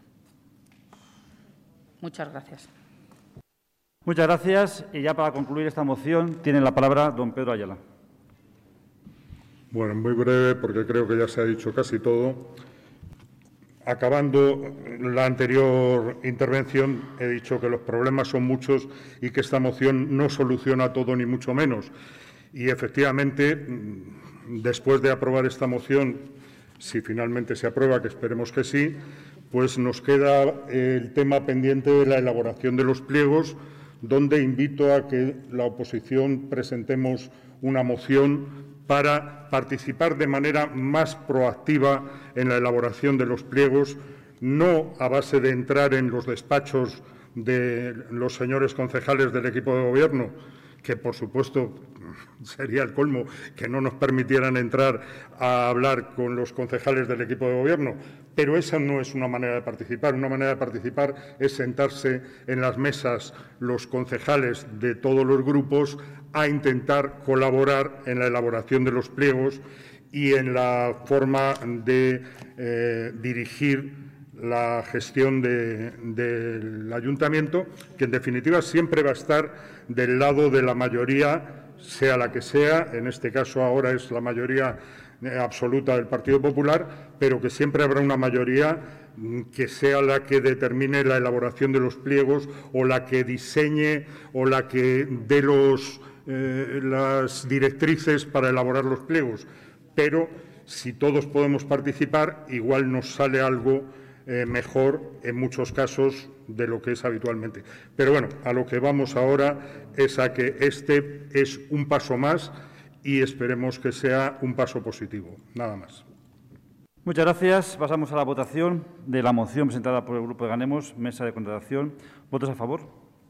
Muchas gracias. Muchas gracias. Y ya para concluir esta moción tiene la palabra don Pedro Ayala. Bueno, muy breve, porque creo que ya se ha dicho casi todo. Acabando la anterior intervención, he dicho que los problemas son muchos y que esta moción no soluciona todo, ni mucho menos. Y, efectivamente, después de aprobar esta moción, si finalmente se aprueba, que esperemos que sí, pues nos queda el tema pendiente de la elaboración de los pliegos, donde invito a que la oposición presentemos una moción para participar de manera más proactiva en la elaboración de los pliegos, no a base de entrar en los despachos de los señores concejales del equipo de Gobierno, que, por supuesto, sería el colmo que no nos permitieran entrar a hablar con los concejales del equipo de Gobierno, pero esa no es una manera de participar. Una manera de participar es sentarse en las mesas los concejales de todos los grupos a intentar colaborar en la elaboración de los pliegos y en la forma de dirigir la gestión del ayuntamiento, que en definitiva siempre va a estar del lado de la mayoría, sea la que sea. En este caso ahora es la mayoría absoluta del Partido Popular, pero que siempre habrá una mayoría que sea la que determine la elaboración de los pliegos o la que diseñe o la que dé las directrices para elaborar los pliegos. Pero si todos podemos participar, igual nos sale algo mejor en muchos casos de lo que es habitualmente. Pero bueno, a lo que vamos ahora es a que este es un paso más y esperemos que sea un paso positivo. Nada más. Muchas gracias. Pasamos a la votación de la moción presentada por el Grupo de Ganemos, mesa de contratación. ¿Votos a favor?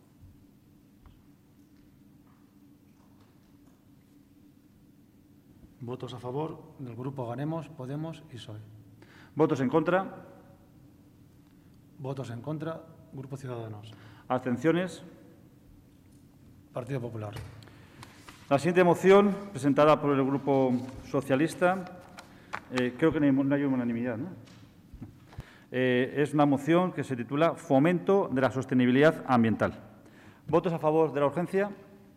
Votos a favor del Grupo Ganemos, Podemos y PSOE. ¿Votos en contra? Votos en contra, Grupo Ciudadanos. ¿Abstenciones? Partido Popular. La siguiente moción, presentada por el Grupo Socialista, creo que no hay unanimidad, ¿no? Es una moción que se titula Fomento de la Sostenibilidad Ambiental. ¿Votos a favor de la urgencia?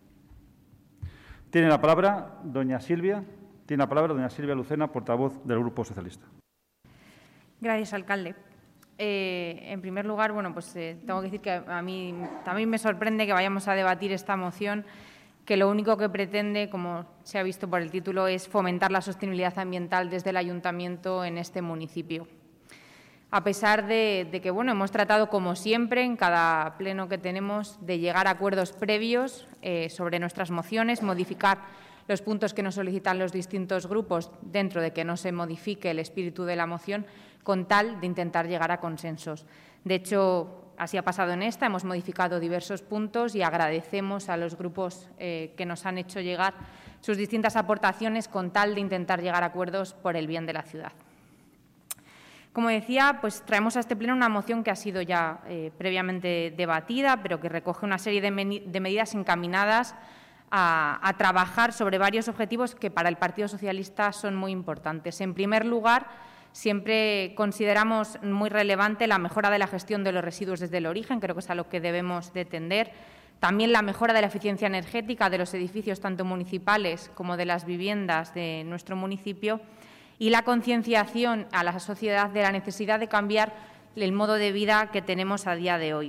Tiene la palabra doña Silvia Lucena, portavoz del Grupo Socialista. Gracias, alcalde. En primer lugar, tengo que decir que a mí también me sorprende que vayamos a debatir esta moción, que lo único que pretende, como se ha visto por el título, es fomentar la sostenibilidad ambiental desde el ayuntamiento en este municipio. A pesar de que hemos tratado, como siempre, en cada pleno que tenemos, de llegar a acuerdos previos sobre nuestras mociones, modificar los puntos que nos solicitan los distintos grupos dentro de que no se modifique el espíritu de la moción, con tal de intentar llegar a consensos. De hecho, así ha pasado en esta, hemos modificado diversos puntos y agradecemos a los grupos que nos han hecho llegar sus distintas aportaciones con tal de intentar llegar a acuerdos por el bien de la ciudad. Como decía, traemos a este pleno una moción que ha sido ya previamente debatida, pero que recoge una serie de medidas encaminadas a trabajar sobre varios objetivos que para el Partido Socialista son muy importantes. En primer lugar, siempre consideramos muy relevante la mejora de la gestión de los residuos desde el origen, creo que es a lo que debemos de tender. También la mejora de la eficiencia energética de los edificios, tanto municipales como de las viviendas de nuestro municipio, y la concienciación a la sociedad de la necesidad de cambiar el modo de vida que tenemos a día de hoy.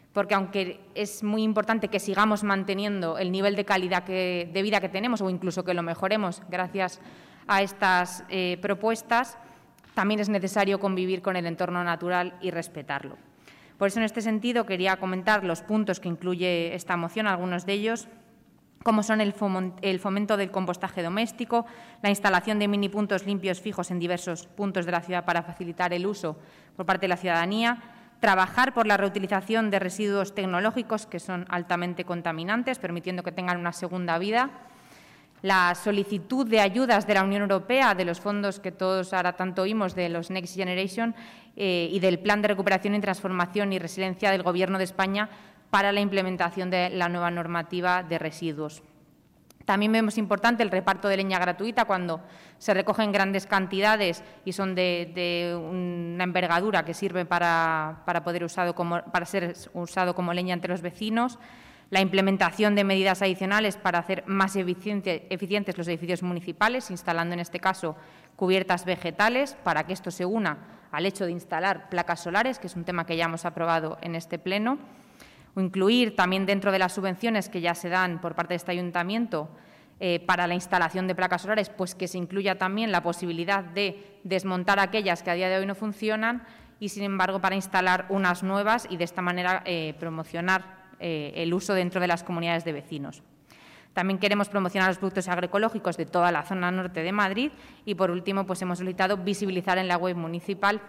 porque aunque es muy importante que sigamos manteniendo el nivel de calidad de vida que tenemos o incluso que lo mejoremos gracias a estas propuestas, también es necesario convivir con el entorno natural y respetarlo. Por eso, en este sentido, quería comentar los puntos que incluye esta moción, algunos de ellos, como son el fomento del compostaje doméstico, la instalación de minipuntos limpios fijos en diversos puntos de la ciudad para facilitar el uso por parte de la ciudadanía, trabajar por la reutilización de residuos tecnológicos que son altamente contaminantes, permitiendo que tengan una segunda vida, la solicitud de ayudas de la Unión Europea, de los fondos que todos ahora tanto oímos, de los Next Generation y del Plan de Recuperación y Transformación y Resiliencia del Gobierno de España para la implementación de la nueva normativa de residuos. También vemos importante el reparto de leña gratuita cuando se recogen grandes cantidades y son de una envergadura que sirve para ser usado como leña entre los vecinos, la implementación de medidas adicionales para hacer más eficientes los edificios municipales, instalando en este caso cubiertas vegetales, para que esto se una al hecho de instalar placas solares, que es un tema que ya hemos aprobado en este Pleno, o incluir también dentro de las subvenciones que ya se dan por parte de este ayuntamiento para la instalación de placas solares, pues que se incluya también la posibilidad de desmontar aquellas que a día de hoy no funcionan y, sin embargo, para instalar unas nuevas y de esta manera promocionar el uso dentro de las comunidades de vecinos. También queremos promocionar los productos agroecológicos de toda la zona norte de Madrid y, por último, pues hemos solicitado visibilizar en la web municipal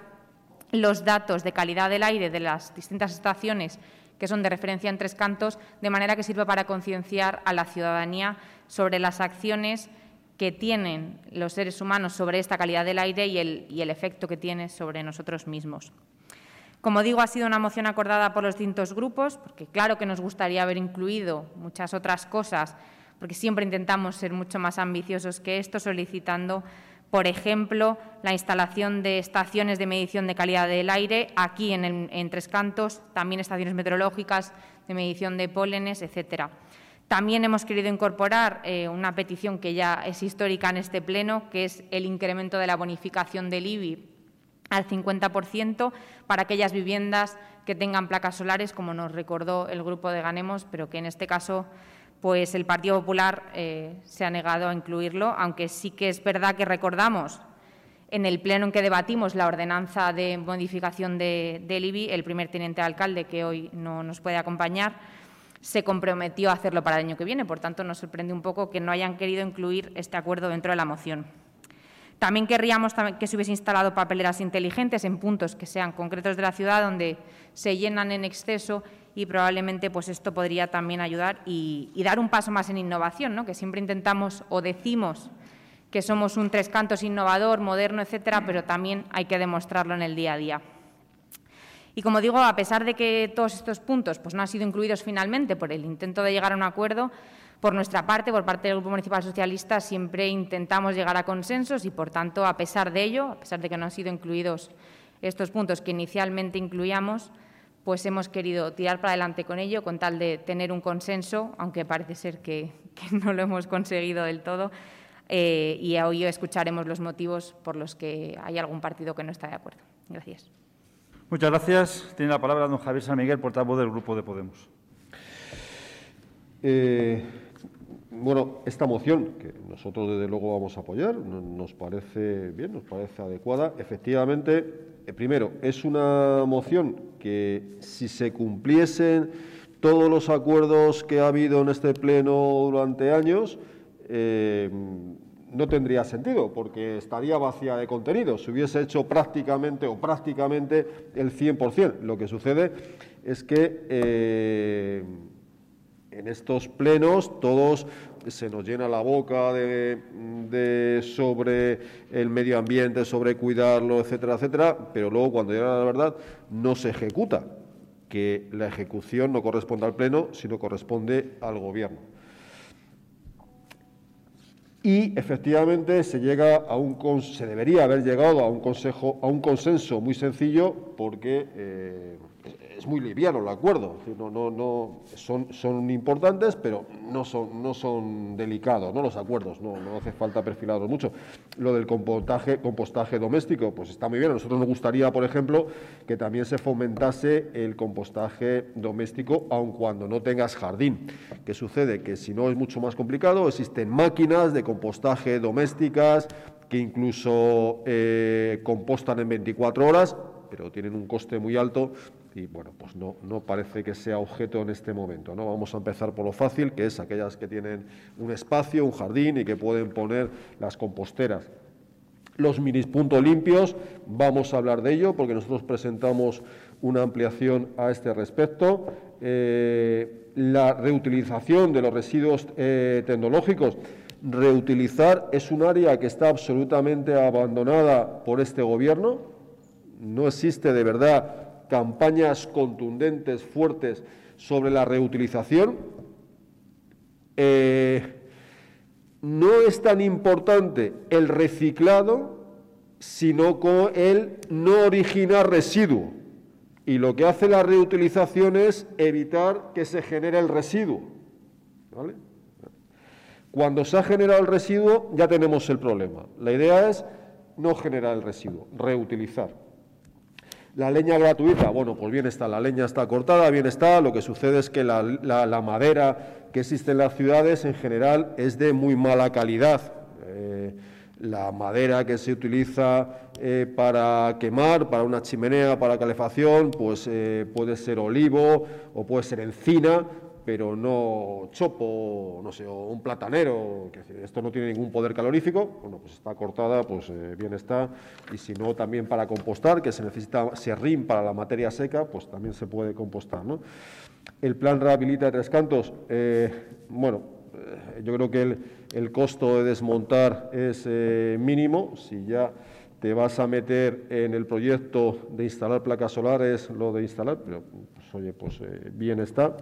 los datos de calidad del aire de las distintas estaciones que son de referencia en Tres Cantos, de manera que sirva para concienciar a la ciudadanía sobre las acciones que tienen los seres humanos sobre esta calidad del aire y el efecto que tiene sobre nosotros mismos. Como digo, ha sido una moción acordada por los distintos grupos, porque claro que nos gustaría haber incluido muchas otras cosas, porque siempre intentamos ser mucho más ambiciosos que esto, solicitando, por ejemplo, la instalación de estaciones de medición de calidad del aire aquí en Tres Cantos, también estaciones meteorológicas de medición de pólenes, etcétera. También hemos querido incorporar una petición que ya es histórica en este Pleno, que es el incremento de la bonificación del IBI al 50% para aquellas viviendas que tengan placas solares, como nos recordó el grupo de Ganemos, pero que en este caso pues el Partido Popular se ha negado a incluirlo, aunque sí que es verdad que recordamos en el pleno en que debatimos la ordenanza de modificación del IBI, el primer teniente de alcalde, que hoy no nos puede acompañar, se comprometió a hacerlo para el año que viene. Por tanto, nos sorprende un poco que no hayan querido incluir este acuerdo dentro de la moción. También querríamos que se hubiese instalado papeleras inteligentes en puntos que sean concretos de la ciudad, donde se llenan en exceso y probablemente pues esto podría también ayudar y dar un paso más en innovación, ¿no? Que siempre intentamos o decimos que somos un Tres Cantos innovador, moderno, etcétera, pero también hay que demostrarlo en el día a día. Y como digo, a pesar de que todos estos puntos pues no han sido incluidos finalmente por el intento de llegar a un acuerdo, por nuestra parte, por parte del Grupo Municipal Socialista, siempre intentamos llegar a consensos y, por tanto, a pesar de ello, a pesar de que no han sido incluidos estos puntos que inicialmente incluíamos, pues hemos querido tirar para adelante con ello, con tal de tener un consenso, aunque parece ser que no lo hemos conseguido del todo, y hoy escucharemos los motivos por los que hay algún partido que no está de acuerdo. Gracias. Muchas gracias. Tiene la palabra don Javier San Miguel, portavoz del Grupo de Podemos. Bueno, esta moción, que nosotros desde luego vamos a apoyar, nos parece bien, nos parece adecuada. Efectivamente, primero, es una moción que si se cumpliesen todos los acuerdos que ha habido en este Pleno durante años, no tendría sentido, porque estaría vacía de contenido. Se hubiese hecho prácticamente el 100%. Lo que sucede es que en estos plenos todos se nos llena la boca sobre el medio ambiente, sobre cuidarlo, etcétera, etcétera, pero luego cuando llega la verdad no se ejecuta, que la ejecución no corresponde al Pleno, sino corresponde al Gobierno. Y efectivamente se debería haber llegado a un consenso muy sencillo, porque es muy liviano el acuerdo. Son importantes, pero no son delicados, ¿no? Los acuerdos, no hace falta perfilarlos mucho. Lo del compostaje doméstico, pues está muy bien. A nosotros nos gustaría, por ejemplo, que también se fomentase el compostaje doméstico, aun cuando no tengas jardín. ¿Qué sucede? Que si no es mucho más complicado, existen máquinas de compostaje domésticas que incluso compostan en 24 horas, pero tienen un coste muy alto y, bueno, pues no parece que sea objeto en este momento, ¿no? Vamos a empezar por lo fácil, que es aquellas que tienen un espacio, un jardín y que pueden poner las composteras. Los mini puntos limpios, vamos a hablar de ello porque nosotros presentamos una ampliación a este respecto. La reutilización de los residuos tecnológicos. Reutilizar es un área que está absolutamente abandonada por este Gobierno. No existe de verdad campañas contundentes, fuertes sobre la reutilización. No es tan importante el reciclado, sino con el no originar residuo. Y lo que hace la reutilización es evitar que se genere el residuo, ¿vale? Cuando se ha generado el residuo ya tenemos el problema. La idea es no generar el residuo, reutilizar. La leña gratuita, bueno, pues bien está, la leña está cortada, bien está. Lo que sucede es que la madera que existe en las ciudades en general es de muy mala calidad. La madera que se utiliza para quemar, para una chimenea, para calefacción, pues puede ser olivo o puede ser encina, pero no chopo, no sé, o un platanero, que esto no tiene ningún poder calorífico. Bueno, pues está cortada, pues bien está, y si no, también para compostar, que se necesita serrín para la materia seca, pues también se puede compostar, ¿no? El plan Rehabilita de Tres Cantos, bueno, yo creo que el costo de desmontar es mínimo. Si ya te vas a meter en el proyecto de instalar placas solares, lo de instalar, pero pues, oye, pues bien está.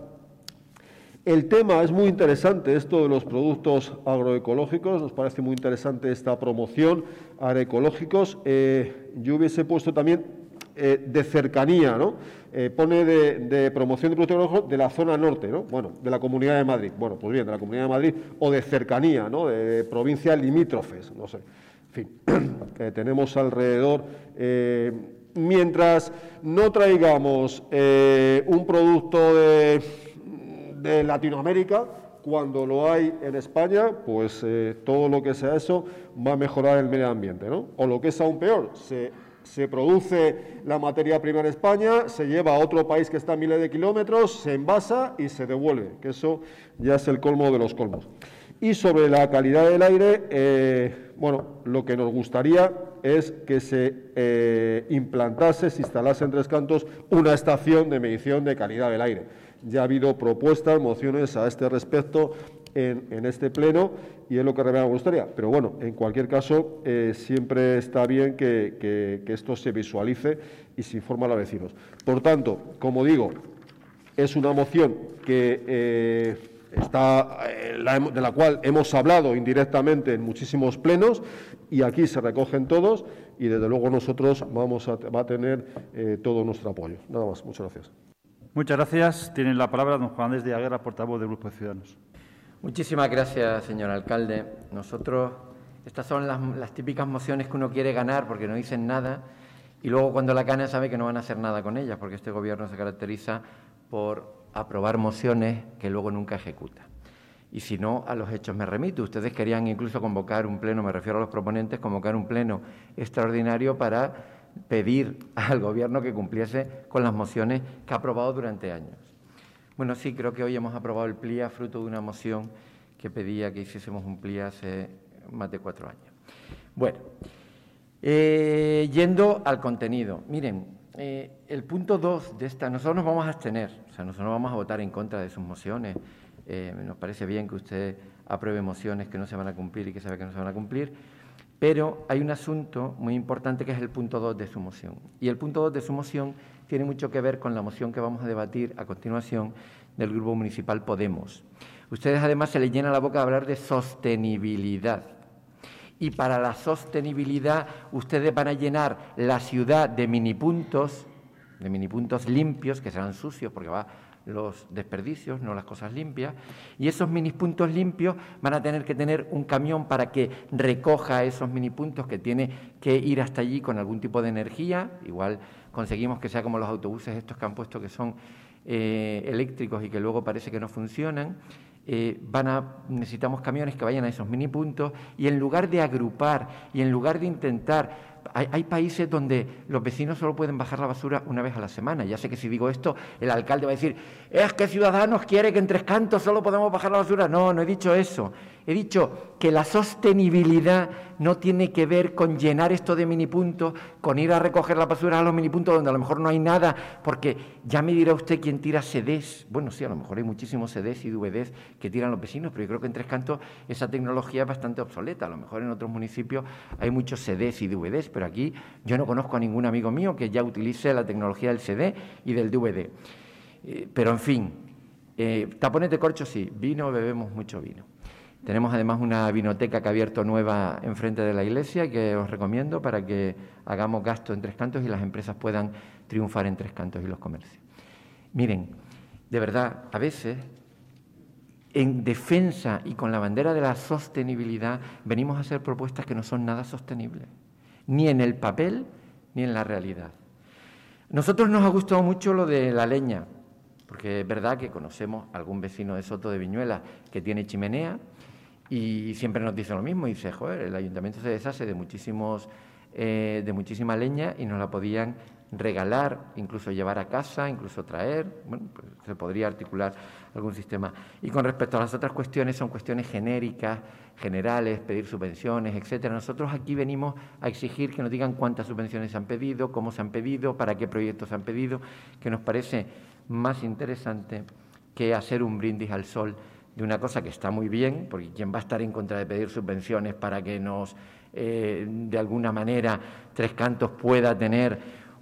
El tema es muy interesante, esto de los productos agroecológicos, nos parece muy interesante esta promoción agroecológicos. Yo hubiese puesto también de cercanía, ¿no? Pone de promoción de productos agroecológicos de la zona norte, ¿no? Bueno, de la Comunidad de Madrid. Bueno, pues bien, de la Comunidad de Madrid, o de cercanía, ¿no? De provincias limítrofes, no sé. En fin, tenemos alrededor... mientras no traigamos un producto de Latinoamérica, cuando lo hay en España, pues todo lo que sea eso va a mejorar el medio ambiente, ¿no? O lo que es aún peor, se produce la materia prima en España, se lleva a otro país que está a miles de kilómetros, se envasa y se devuelve, que eso ya es el colmo de los colmos. Y sobre la calidad del aire, bueno, lo que nos gustaría es que se implantase, se instalase en Tres Cantos una estación de medición de calidad del aire. Ya ha habido propuestas, mociones a este respecto en este pleno y es lo que realmente me gustaría. Pero bueno, en cualquier caso, siempre está bien que esto se visualice y se informe a los vecinos. Por tanto, como digo, es una moción que de la cual hemos hablado indirectamente en muchísimos plenos y aquí se recogen todos y desde luego nosotros va a tener todo nuestro apoyo. Nada más, muchas gracias. Muchas gracias. Tiene la palabra don Juan Andrés de Aguera, portavoz del Grupo de Ciudadanos. Muchísimas gracias, señor alcalde. Nosotros, estas son las típicas mociones que uno quiere ganar porque no dicen nada y luego cuando la gana sabe que no van a hacer nada con ellas porque este Gobierno se caracteriza por aprobar mociones que luego nunca ejecuta. Y si no, a los hechos me remito. Ustedes querían incluso convocar un pleno, me refiero a los proponentes, convocar un pleno extraordinario para pedir al Gobierno que cumpliese con las mociones que ha aprobado durante años. Bueno, sí, creo que hoy hemos aprobado el PLIA fruto de una moción que pedía que hiciésemos un PLIA hace más de 4 años. Bueno, yendo al contenido. Miren, el punto 2 de esta, nosotros nos vamos a abstener, o sea, nosotros no vamos a votar en contra de sus mociones. Nos parece bien que usted apruebe mociones que no se van a cumplir y que sabe que no se van a cumplir, pero hay un asunto muy importante que es el punto 2 de su moción. Y el punto 2 de su moción tiene mucho que ver con la moción que vamos a debatir a continuación del Grupo Municipal Podemos. Ustedes además se les llena la boca de hablar de sostenibilidad. Y para la sostenibilidad ustedes van a llenar la ciudad de minipuntos de minipuntos limpios, que serán sucios porque va los desperdicios, no las cosas limpias, y esos minipuntos limpios van a tener que tener un camión para que recoja esos minipuntos, que tiene que ir hasta allí con algún tipo de energía. Igual conseguimos que sea como los autobuses estos que han puesto, que son eléctricos y que luego parece que no funcionan. Necesitamos camiones que vayan a esos minipuntos, y en lugar de agrupar y en lugar de intentar... Hay países donde los vecinos solo pueden bajar la basura una vez a la semana. Ya sé que si digo esto, el alcalde va a decir, es que Ciudadanos quiere que en Tres Cantos solo podemos bajar la basura. No, no he dicho eso. He dicho que la sostenibilidad no tiene que ver con llenar esto de minipuntos, con ir a recoger la basura a los minipuntos donde a lo mejor no hay nada, porque ya me dirá usted quién tira CDs. Bueno, sí, a lo mejor hay muchísimos CDs y DVDs que tiran los vecinos, pero yo creo que en Tres Cantos esa tecnología es bastante obsoleta. A lo mejor en otros municipios hay muchos CDs y DVDs, pero aquí yo no conozco a ningún amigo mío que ya utilice la tecnología del CD y del DVD. Pero, en fin, tapones de corcho sí, vino, bebemos mucho vino. Tenemos además una vinoteca que ha abierto nueva enfrente de la iglesia, que os recomiendo para que hagamos gasto en Tres Cantos y las empresas puedan triunfar en Tres Cantos y los comercios. Miren, de verdad, a veces, en defensa y con la bandera de la sostenibilidad, venimos a hacer propuestas que no son nada sostenibles, ni en el papel ni en la realidad. Nosotros nos ha gustado mucho lo de la leña, porque es verdad que conocemos a algún vecino de Soto de Viñuela que tiene chimenea y siempre nos dice lo mismo, y dice, joder, el ayuntamiento se deshace de muchísima leña y nos la podían regalar, incluso llevar a casa, incluso traer. Bueno, pues se podría articular algún sistema. Y con respecto a las otras cuestiones, son cuestiones genéricas, generales, pedir subvenciones, etcétera. Nosotros aquí venimos a exigir que nos digan cuántas subvenciones se han pedido, cómo se han pedido, para qué proyectos se han pedido, que nos parece más interesante que hacer un brindis al sol de una cosa que está muy bien, porque ¿quién va a estar en contra de pedir subvenciones para que nos, de alguna manera, Tres Cantos pueda tener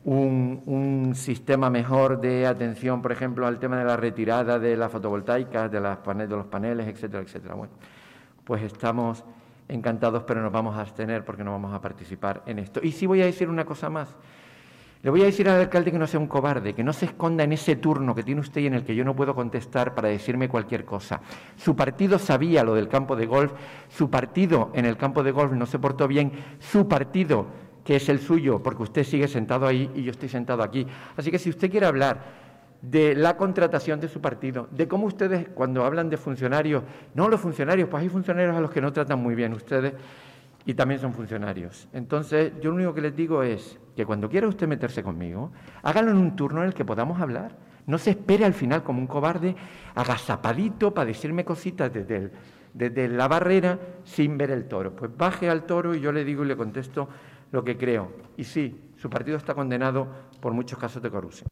un sistema mejor de atención, por ejemplo, al tema de la retirada de las fotovoltaicas, de los paneles, etcétera, etcétera? Bueno, pues estamos encantados, pero nos vamos a abstener porque no vamos a participar en esto. Y sí voy a decir una cosa más. Le voy a decir al alcalde que no sea un cobarde, que no se esconda en ese turno que tiene usted y en el que yo no puedo contestar para decirme cualquier cosa. Su partido sabía lo del campo de golf, su partido en el campo de golf no se portó bien, su partido, que es el suyo, porque usted sigue sentado ahí y yo estoy sentado aquí. Así que si usted quiere hablar de la contratación de su partido, de cómo ustedes cuando hablan de funcionarios, no los funcionarios, pues hay funcionarios a los que no tratan muy bien ustedes, y también son funcionarios. Entonces, yo lo único que les digo es que cuando quiera usted meterse conmigo, hágalo en un turno en el que podamos hablar. No se espere al final como un cobarde, agazapadito para decirme cositas desde la barrera sin ver el toro. Pues baje al toro y yo le digo y le contesto lo que creo. Y sí, su partido está condenado por muchos casos de corrupción.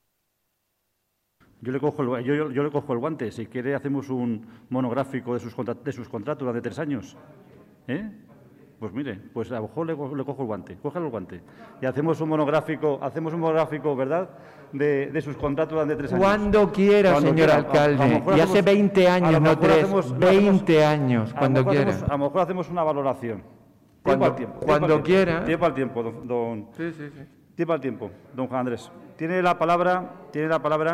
Yo le cojo el guante. Si quiere, hacemos un monográfico de sus contratos durante 3 años. Pues mire, pues a lo mejor le cojo el guante, cójale el guante. Y hacemos un monográfico, ¿verdad?, de sus contratos durante 3 años. Cuando quiera, señor alcalde. Y hace 20 años, no 3, 20 años, cuando quiera. A lo mejor hacemos una valoración. Cuando quiera. Tiempo al tiempo, don. Sí. Tiempo al tiempo, don Juan Andrés. Tiene la palabra. ¿Quién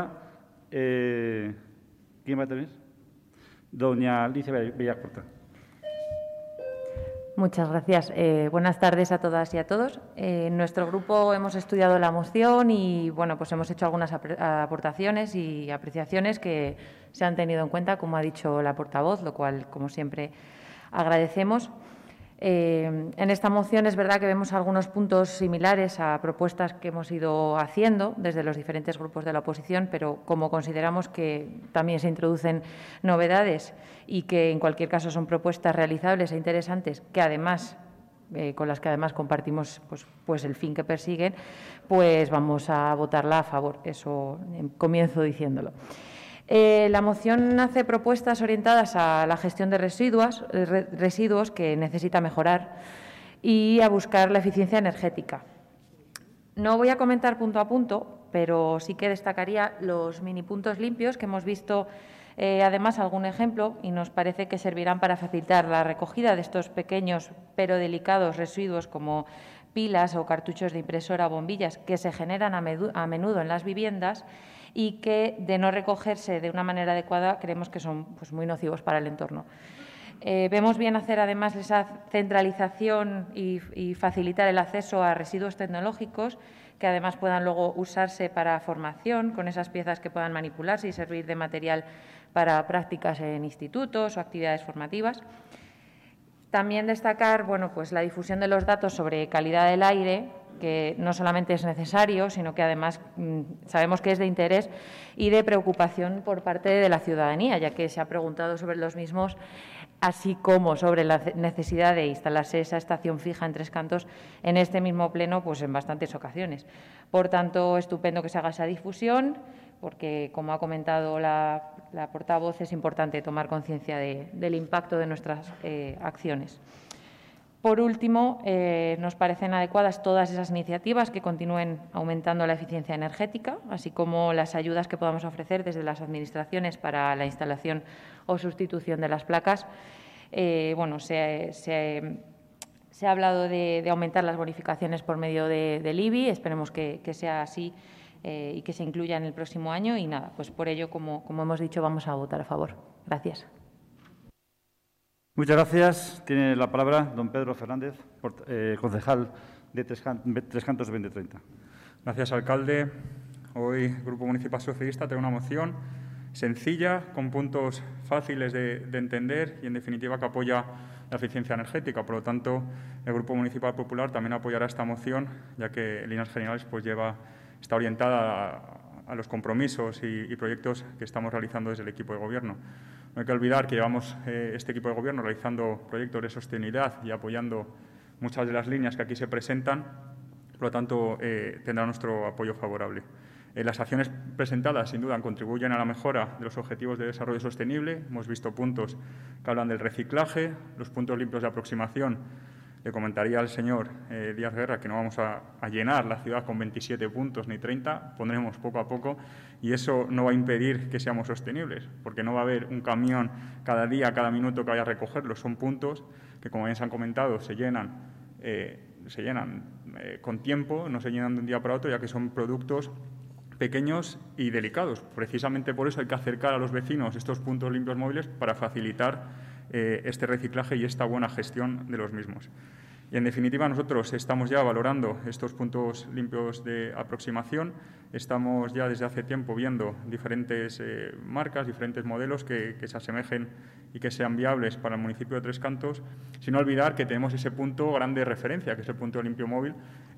va a tener? Doña Alicia Villacorta. Muchas gracias. Buenas tardes a todas y a todos. En nuestro grupo hemos estudiado la moción y bueno, pues hemos hecho algunas aportaciones y apreciaciones que se han tenido en cuenta, como ha dicho la portavoz, lo cual, como siempre, agradecemos. En esta moción es verdad que vemos algunos puntos similares a propuestas que hemos ido haciendo desde los diferentes grupos de la oposición, pero como consideramos que también se introducen novedades y que en cualquier caso son propuestas realizables e interesantes, que además con las que además compartimos pues el fin que persiguen, pues vamos a votarla a favor. Eso comienzo diciéndolo. La moción hace propuestas orientadas a la gestión de residuos que necesita mejorar y a buscar la eficiencia energética. No voy a comentar punto a punto, pero sí que destacaría los minipuntos limpios que hemos visto, además algún ejemplo, y nos parece que servirán para facilitar la recogida de estos pequeños pero delicados residuos como pilas o cartuchos de impresora o bombillas que se generan a menudo en las viviendas y que, de no recogerse de una manera adecuada, creemos que son pues, muy nocivos para el entorno. Vemos bien hacer, además, esa centralización y facilitar el acceso a residuos tecnológicos que, además, puedan luego usarse para formación, con esas piezas que puedan manipularse y servir de material para prácticas en institutos o actividades formativas. También destacar bueno, pues la difusión de los datos sobre calidad del aire, que no solamente es necesario, sino que además sabemos que es de interés y de preocupación por parte de la ciudadanía, ya que se ha preguntado sobre los mismos, así como sobre la necesidad de instalarse esa estación fija en Tres Cantos en este mismo pleno pues en bastantes ocasiones. Por tanto, estupendo que se haga esa difusión, porque, como ha comentado la portavoz, es importante tomar conciencia del impacto de nuestras acciones. Por último, nos parecen adecuadas todas esas iniciativas que continúen aumentando la eficiencia energética, así como las ayudas que podamos ofrecer desde las administraciones para la instalación o sustitución de las placas. Bueno, se ha hablado de aumentar las bonificaciones por medio del IBI, esperemos que sea así y que se incluya en el próximo año. Y nada, pues por ello, como hemos dicho, vamos a votar a favor. Gracias. Muchas gracias. Tiene la palabra don Pedro Fernández, concejal de Tres Cantos 2030. Gracias, alcalde. Hoy el Grupo Municipal Socialista trae una moción sencilla, con puntos fáciles de entender y, en definitiva, que apoya la eficiencia energética. Por lo tanto, el Grupo Municipal Popular también apoyará esta moción, ya que en líneas generales pues, está orientada a los compromisos y proyectos que estamos realizando desde el equipo de Gobierno. No hay que olvidar que llevamos este equipo de Gobierno realizando proyectos de sostenibilidad y apoyando muchas de las líneas que aquí se presentan. Por lo tanto, tendrá nuestro apoyo favorable. Las acciones presentadas, sin duda, contribuyen a la mejora de los objetivos de desarrollo sostenible. Hemos visto puntos que hablan del reciclaje, los puntos limpios de aproximación. Le comentaría al señor Díaz Guerra que no vamos a llenar la ciudad con 27 puntos ni 30, pondremos poco a poco y eso no va a impedir que seamos sostenibles, porque no va a haber un camión cada día, cada minuto que vaya a recogerlos. Son puntos que, como bien se han comentado, se llenan con tiempo, no se llenan de un día para otro, ya que son productos pequeños y delicados. Precisamente por eso hay que acercar a los vecinos estos puntos limpios móviles para facilitar este reciclaje y esta buena gestión de los mismos. Y, en definitiva, nosotros estamos ya valorando estos puntos limpios de aproximación. Estamos ya desde hace tiempo viendo diferentes marcas, diferentes modelos que se asemejen y que sean viables para el municipio de Tres Cantos, sin olvidar que tenemos ese punto grande de referencia, que es el punto limpio móvil,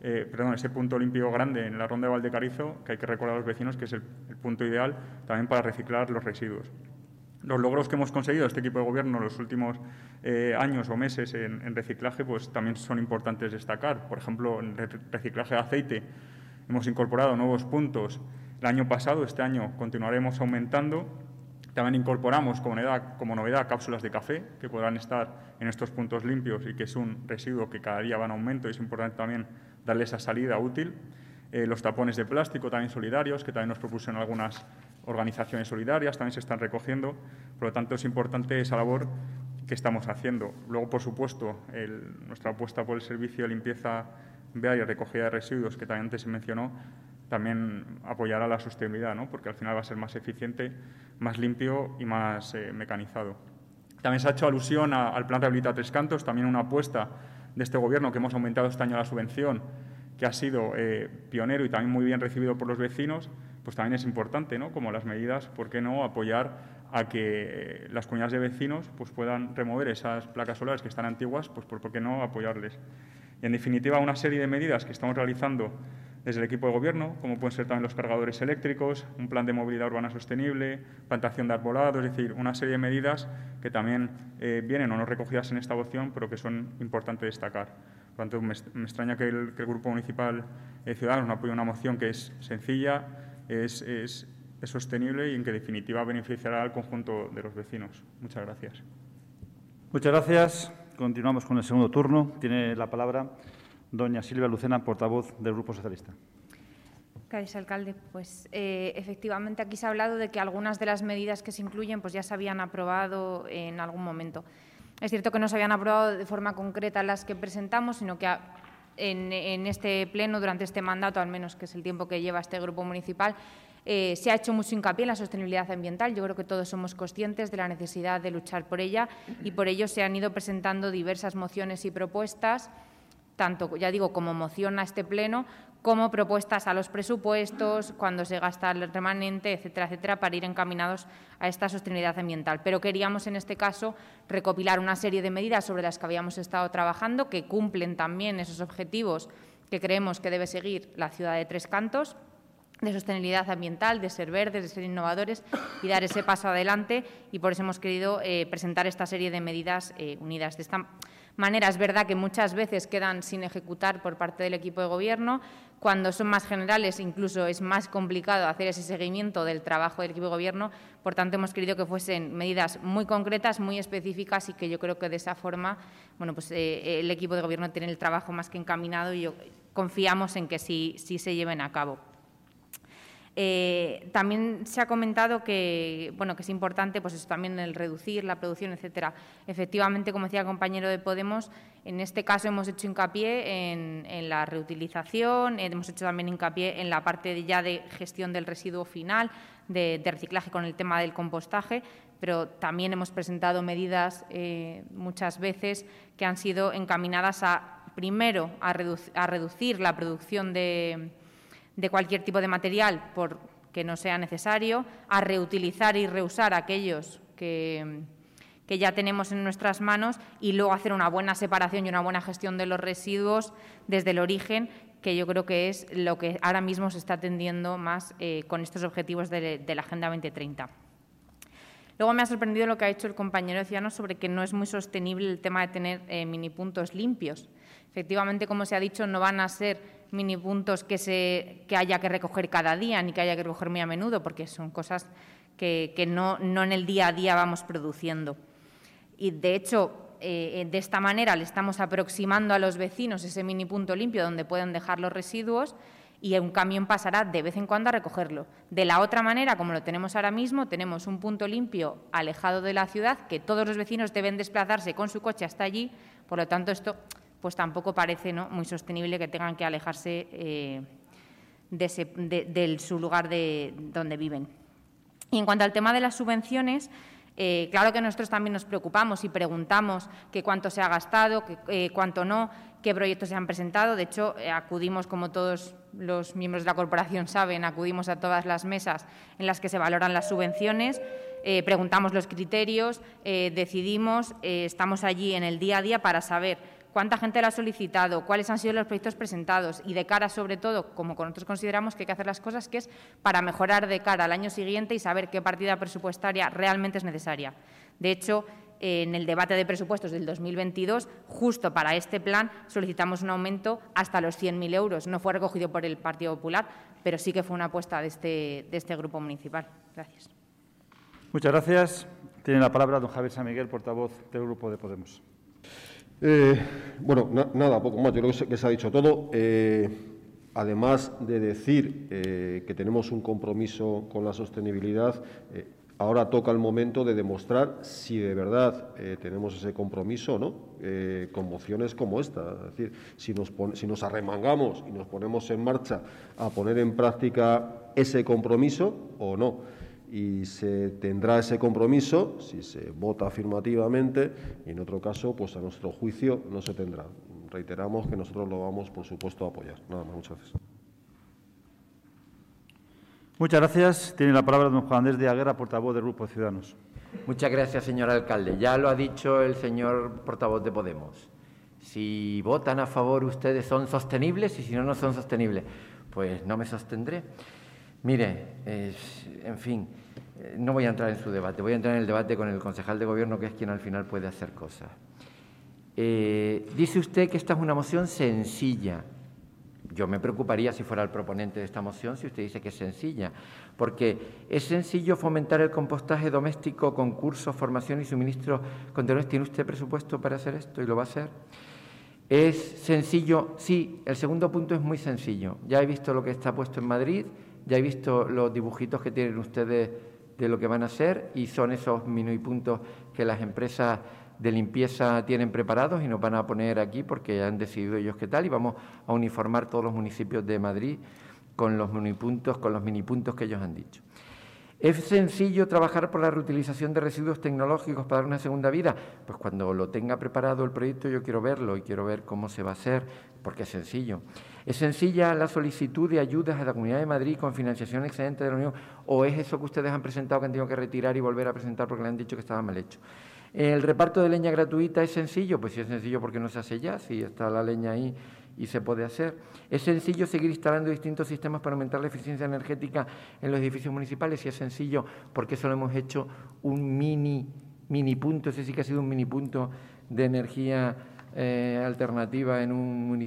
ese punto limpio grande en la Ronda de Valdecarizo, que hay que recordar a los vecinos que es el punto ideal también para reciclar los residuos. Los logros que hemos conseguido este equipo de Gobierno en los últimos años o meses en reciclaje pues también son importantes destacar. Por ejemplo, en reciclaje de aceite hemos incorporado nuevos puntos el año pasado. Este año continuaremos aumentando. También incorporamos como novedad cápsulas de café que podrán estar en estos puntos limpios y que es un residuo que cada día va en aumento y es importante también darle esa salida útil. Los tapones de plástico también solidarios, que también nos propusieron algunas organizaciones solidarias, también se están recogiendo. Por lo tanto, es importante esa labor que estamos haciendo. Luego, por supuesto, nuestra apuesta por el servicio de limpieza viaria y recogida de residuos, que también antes se mencionó, también apoyará la sostenibilidad, ¿no? Porque al final va a ser más eficiente, más limpio y más mecanizado. También se ha hecho alusión al Plan Rehabilita Tres Cantos, también una apuesta de este Gobierno, que hemos aumentado este año la subvención, que ha sido pionero y también muy bien recibido por los vecinos. Pues también es importante, ¿no? Como las medidas, ¿por qué no apoyar a que las comunidades de vecinos pues puedan remover esas placas solares que están antiguas? Pues ¿por qué no apoyarles? Y, en definitiva, una serie de medidas que estamos realizando desde el equipo de Gobierno, como pueden ser también los cargadores eléctricos, un plan de movilidad urbana sostenible, plantación de arbolado, es decir, una serie de medidas que también vienen o no recogidas en esta moción, pero que son importantes destacar. Por lo tanto, me extraña que el Grupo Municipal Ciudadanos no apoye una moción que es sencilla, es sostenible y en que, en definitiva, beneficiará al conjunto de los vecinos. Muchas gracias. Muchas gracias. Continuamos con el segundo turno. Tiene la palabra doña Silvia Lucena, portavoz del Grupo Socialista. Gracias, alcalde. Pues efectivamente aquí se ha hablado de que algunas de las medidas que se incluyen pues ya se habían aprobado en algún momento. Es cierto que no se habían aprobado de forma concreta las que presentamos, sino que en este pleno, durante este mandato, al menos que es el tiempo que lleva este grupo municipal, se ha hecho mucho hincapié en la sostenibilidad ambiental. Yo creo que todos somos conscientes de la necesidad de luchar por ella y por ello se han ido presentando diversas mociones y propuestas, tanto, ya digo, como moción a este pleno, como propuestas a los presupuestos, cuando se gasta el remanente, etcétera, etcétera, para ir encaminados a esta sostenibilidad ambiental. Pero queríamos, en este caso, recopilar una serie de medidas sobre las que habíamos estado trabajando, que cumplen también esos objetivos que creemos que debe seguir la ciudad de Tres Cantos, de sostenibilidad ambiental, de ser verdes, de ser innovadores y dar ese paso adelante, y por eso hemos querido presentar esta serie de medidas unidas. De esta manera, es verdad que muchas veces quedan sin ejecutar por parte del equipo de Gobierno. Cuando son más generales, incluso es más complicado hacer ese seguimiento del trabajo del equipo de Gobierno. Por tanto, hemos querido que fuesen medidas muy concretas, muy específicas, y que yo creo que de esa forma, bueno, pues el equipo de Gobierno tiene el trabajo más que encaminado y confiamos en que sí se lleven a cabo. También se ha comentado que, bueno, que es importante, pues eso, también el reducir la producción, etcétera. Efectivamente, como decía el compañero de Podemos, en este caso hemos hecho hincapié en la reutilización, hemos hecho también hincapié en la parte de gestión del residuo final, de reciclaje con el tema del compostaje, pero también hemos presentado medidas muchas veces que han sido encaminadas primero a reducir la producción de cualquier tipo de material por que no sea necesario, a reutilizar y reusar aquellos que ya tenemos en nuestras manos, y luego hacer una buena separación y una buena gestión de los residuos desde el origen, que yo creo que es lo que ahora mismo se está atendiendo más con estos objetivos de la Agenda 2030. Luego me ha sorprendido lo que ha hecho el compañero de Ciudadanos sobre que no es muy sostenible el tema de tener minipuntos limpios. Efectivamente, como se ha dicho, no van a ser minipuntos que haya que recoger cada día ni que haya que recoger muy a menudo, porque son cosas que no en el día a día vamos produciendo. Y, de hecho, de esta manera le estamos aproximando a los vecinos ese minipunto limpio donde pueden dejar los residuos, y un camión pasará de vez en cuando a recogerlo. De la otra manera, como lo tenemos ahora mismo, tenemos un punto limpio alejado de la ciudad, que todos los vecinos deben desplazarse con su coche hasta allí. Por lo tanto, esto pues tampoco parece, ¿no?, muy sostenible que tengan que alejarse de su lugar donde viven. Y en cuanto al tema de las subvenciones, claro que nosotros también nos preocupamos y preguntamos que cuánto se ha gastado, cuánto no, qué proyectos se han presentado. De hecho, acudimos, como todos los miembros de la corporación saben, acudimos a todas las mesas en las que se valoran las subvenciones, preguntamos los criterios, decidimos, estamos allí en el día a día para saber cuánta gente la ha solicitado, cuáles han sido los proyectos presentados, y de cara, sobre todo, como nosotros consideramos que hay que hacer las cosas, que es para mejorar de cara al año siguiente y saber qué partida presupuestaria realmente es necesaria. De hecho, en el debate de presupuestos del 2022, justo para este plan, solicitamos un aumento hasta los 100.000 euros. No fue recogido por el Partido Popular, pero sí que fue una apuesta de este grupo municipal. Gracias. Muchas gracias. Tiene la palabra don Javier San Miguel, portavoz del Grupo de Podemos. Bueno, nada, poco más. Yo creo que se ha dicho todo. Además de decir que tenemos un compromiso con la sostenibilidad, ahora toca el momento de demostrar si de verdad tenemos ese compromiso, ¿no?, con mociones como esta. Es decir, si nos arremangamos y nos ponemos en marcha a poner en práctica ese compromiso o no. Y se tendrá ese compromiso si se vota afirmativamente, y en otro caso, pues a nuestro juicio no se tendrá. Reiteramos que nosotros lo vamos, por supuesto, a apoyar. Nada más, muchas gracias. Muchas gracias. Tiene la palabra don Juan Andrés de Aguerra, portavoz del Grupo de Ciudadanos. Muchas gracias, señor alcalde. Ya lo ha dicho el señor portavoz de Podemos. Si votan a favor ustedes son sostenibles, y si no, no son sostenibles. Pues no me sostendré. Mire, en fin, no voy a entrar en su debate, voy a entrar en el debate con el concejal de Gobierno, que es quien al final puede hacer cosas. Dice usted que esta es una moción sencilla. Yo me preocuparía si fuera el proponente de esta moción si usted dice que es sencilla, porque es sencillo fomentar el compostaje doméstico con cursos, formación y suministros continuos. ¿Tiene usted presupuesto para hacer esto y lo va a hacer? ¿Es sencillo? Sí, el segundo punto es muy sencillo. Ya he visto lo que está puesto en Madrid, ya he visto los dibujitos que tienen ustedes de lo que van a hacer, y son esos mini puntos que las empresas de limpieza tienen preparados y nos van a poner aquí porque han decidido ellos qué tal, y vamos a uniformar todos los municipios de Madrid con los minipuntos que ellos han dicho. ¿Es sencillo trabajar por la reutilización de residuos tecnológicos para dar una segunda vida? Pues cuando lo tenga preparado el proyecto yo quiero verlo y quiero ver cómo se va a hacer, porque es sencillo. ¿Es sencilla la solicitud de ayudas a la Comunidad de Madrid con financiación excedente de la Unión, o es eso que ustedes han presentado que han tenido que retirar y volver a presentar porque le han dicho que estaba mal hecho? ¿El reparto de leña gratuita es sencillo? Pues si es sencillo, ¿por qué no se hace ya? Si está la leña ahí y se puede hacer. ¿Es sencillo seguir instalando distintos sistemas para aumentar la eficiencia energética en los edificios municipales? Si es sencillo, ¿por qué solo hemos hecho un mini punto? Ese sí que ha sido un mini punto de energía alternativa en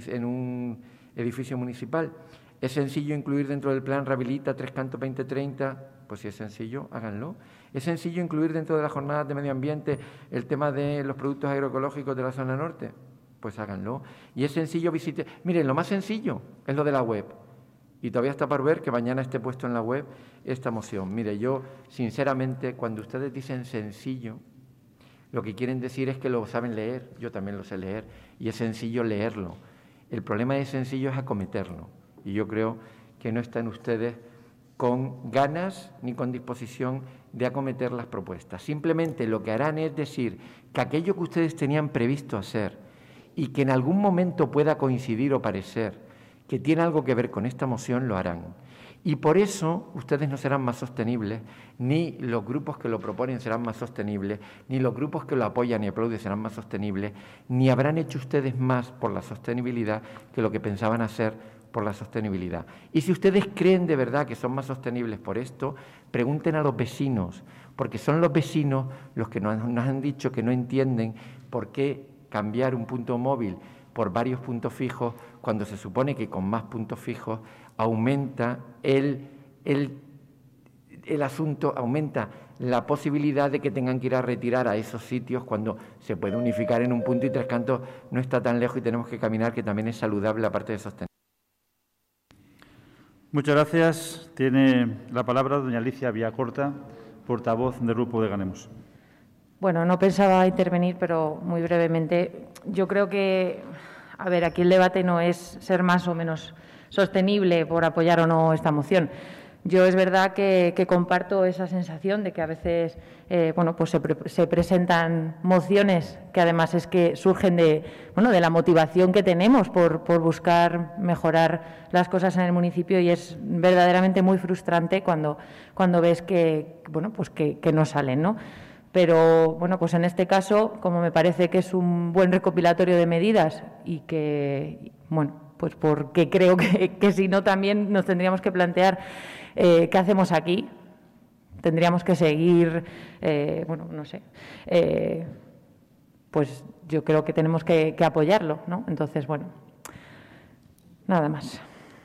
un edificio municipal. ¿Es sencillo incluir dentro del plan Rehabilita Tres Cantos 2030? Pues si es sencillo, háganlo. ¿Es sencillo incluir dentro de las jornadas de medio ambiente el tema de los productos agroecológicos de la zona norte? Pues háganlo. Y es sencillo visitar. Miren, lo más sencillo es lo de la web. Y todavía está por ver que mañana esté puesto en la web esta moción. Mire, yo, sinceramente, cuando ustedes dicen sencillo, lo que quieren decir es que lo saben leer. Yo también lo sé leer. Y es sencillo leerlo. El problema de sencillo es acometerlo. Y yo creo que no están ustedes con ganas ni con disposición de acometer las propuestas. Simplemente lo que harán es decir que aquello que ustedes tenían previsto hacer y que en algún momento pueda coincidir o parecer que tiene algo que ver con esta moción, lo harán. Y por eso ustedes no serán más sostenibles, ni los grupos que lo proponen serán más sostenibles, ni los grupos que lo apoyan y aplauden serán más sostenibles, ni habrán hecho ustedes más por la sostenibilidad que lo que pensaban hacer por la sostenibilidad. Y si ustedes creen de verdad que son más sostenibles por esto, pregunten a los vecinos, porque son los vecinos los que nos han dicho que no entienden por qué cambiar un punto móvil por varios puntos fijos, cuando se supone que con más puntos fijos aumenta el asunto, aumenta la posibilidad de que tengan que ir a retirar a esos sitios cuando se puede unificar en un punto y Tres Cantos no está tan lejos y tenemos que caminar, que también es saludable la parte de sostenibilidad. Muchas gracias. Tiene la palabra doña Alicia Villacorta, portavoz del Grupo de Ganemos. Bueno, no pensaba intervenir, pero muy brevemente. Yo creo que, a ver, aquí el debate no es ser más o menos sostenible por apoyar o no esta moción. Yo es verdad que comparto esa sensación de que a veces bueno, pues se presentan mociones que además es que surgen de la motivación que tenemos por buscar mejorar las cosas en el municipio, y es verdaderamente muy frustrante cuando ves que no salen, ¿no? Pero, bueno, pues en este caso, como me parece que es un buen recopilatorio de medidas y que, bueno, pues porque creo que si no también nos tendríamos que plantear qué hacemos aquí, tendríamos que seguir, no sé, pues yo creo que tenemos que apoyarlo, ¿no? Entonces, bueno, nada más.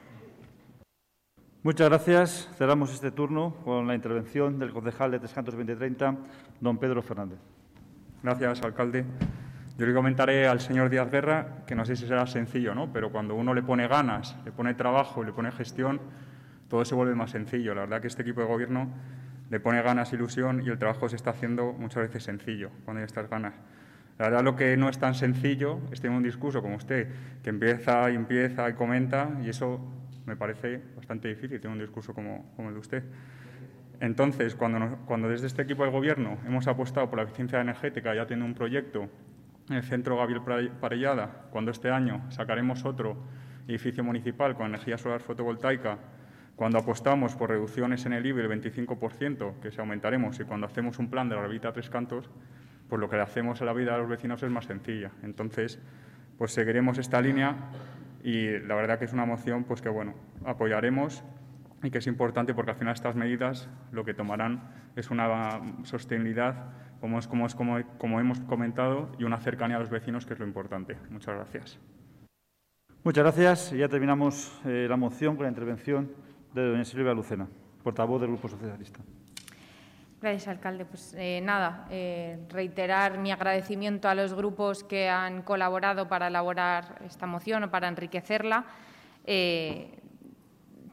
Muchas gracias. Cerramos este turno con la intervención del concejal de Tres Cantos 2030, don Pedro Fernández. Gracias, alcalde. Yo le comentaré al señor Díaz Guerra que no sé si será sencillo, ¿no? Pero cuando uno le pone ganas, le pone trabajo y le pone gestión, todo se vuelve más sencillo. La verdad que este equipo de gobierno le pone ganas, ilusión, y el trabajo se está haciendo muchas veces sencillo cuando hay estas ganas. La verdad, lo que no es tan sencillo es tener un discurso como usted, que empieza y comenta, y eso me parece bastante difícil, tener un discurso como el de usted. Entonces, cuando desde este equipo de gobierno hemos apostado por la eficiencia energética, ya tiene un proyecto en el centro Gabriel Parellada, cuando este año sacaremos otro edificio municipal con energía solar fotovoltaica, cuando apostamos por reducciones en el IBI del 25%, que se aumentaremos, y cuando hacemos un plan de la Rehabilita Tres Cantos, pues lo que le hacemos a la vida de los vecinos es más sencilla. Entonces, pues seguiremos esta línea, y la verdad que es una moción pues que, bueno, apoyaremos, y que es importante porque al final estas medidas lo que tomarán es una sostenibilidad, como hemos comentado, y una cercanía a los vecinos, que es lo importante. Muchas gracias. Muchas gracias. Ya terminamos la moción con la intervención de doña Silvia Lucena, portavoz del Grupo Socialista. Gracias, alcalde. Pues reiterar mi agradecimiento a los grupos que han colaborado para elaborar esta moción o para enriquecerla.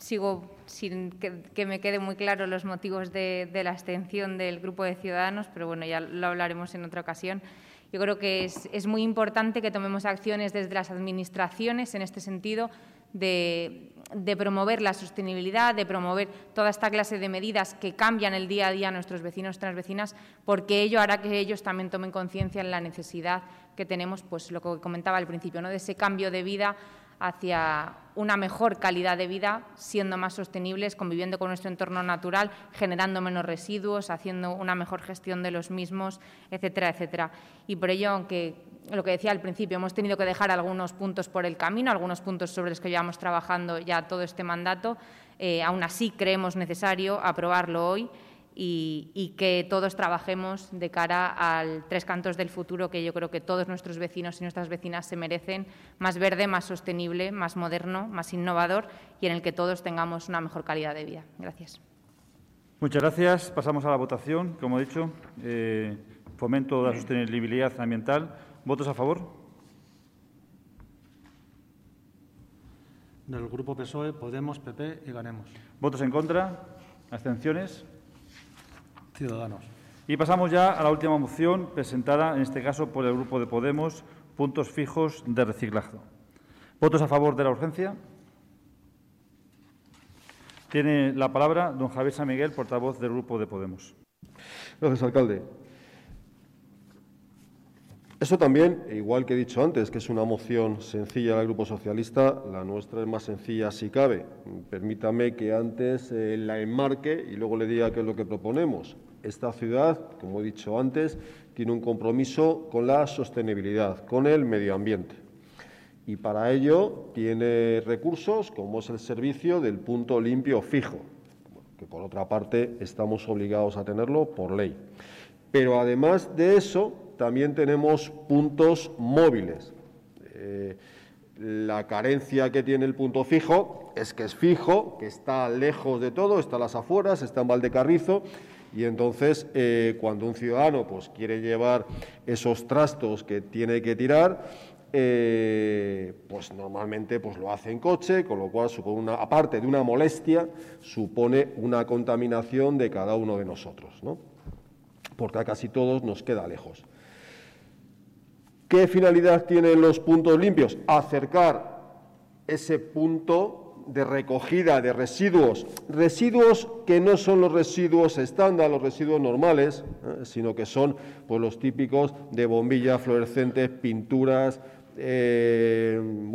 sigo sin que me quede muy claro los motivos de la abstención del Grupo de Ciudadanos, pero bueno, ya lo hablaremos en otra ocasión. Yo creo que es muy importante que tomemos acciones desde las administraciones en este sentido de promover la sostenibilidad, de promover toda esta clase de medidas que cambian el día a día a nuestros vecinos y nuestras vecinas, porque ello hará que ellos también tomen conciencia en la necesidad que tenemos, pues lo que comentaba al principio, ¿no?, de ese cambio de vida hacia una mejor calidad de vida, siendo más sostenibles, conviviendo con nuestro entorno natural, generando menos residuos, haciendo una mejor gestión de los mismos, etcétera, etcétera. Y por ello, aunque lo que decía al principio, hemos tenido que dejar algunos puntos por el camino, algunos puntos sobre los que llevamos trabajando ya todo este mandato, aún así creemos necesario aprobarlo hoy y que todos trabajemos de cara al Tres Cantos del futuro, que yo creo que todos nuestros vecinos y nuestras vecinas se merecen, más verde, más sostenible, más moderno, más innovador y en el que todos tengamos una mejor calidad de vida. Gracias. Muchas gracias. Pasamos a la votación. Como he dicho, fomento de la sostenibilidad ambiental. ¿Votos a favor? Del Grupo PSOE, Podemos, PP y Ganemos. ¿Votos en contra? ¿Abstenciones? Ciudadanos. Y pasamos ya a la última moción presentada, en este caso, por el Grupo de Podemos, puntos fijos de reciclaje. ¿Votos a favor de la urgencia? Tiene la palabra don Javier San Miguel, portavoz del Grupo de Podemos. Gracias, alcalde. Eso también, igual que he dicho antes, que es una moción sencilla del Grupo Socialista, la nuestra es más sencilla si cabe. Permítame que antes la enmarque y luego le diga qué es lo que proponemos. Esta ciudad, como he dicho antes, tiene un compromiso con la sostenibilidad, con el medio ambiente. Y para ello tiene recursos como es el servicio del punto limpio fijo, que por otra parte estamos obligados a tenerlo por ley. Pero además de eso, también tenemos puntos móviles. La carencia que tiene el punto fijo es que es fijo, que está lejos de todo, está a las afueras, está en Valdecarrizo, y entonces cuando un ciudadano pues, quiere llevar esos trastos que tiene que tirar, pues normalmente pues, lo hace en coche, con lo cual supone aparte de una molestia, supone una contaminación de cada uno de nosotros, ¿no? Porque a casi todos nos queda lejos. ¿Qué finalidad tienen los puntos limpios? Acercar ese punto de recogida de residuos, residuos que no son los residuos estándar, los residuos normales, sino que son pues, los típicos de bombillas fluorescentes, pinturas, en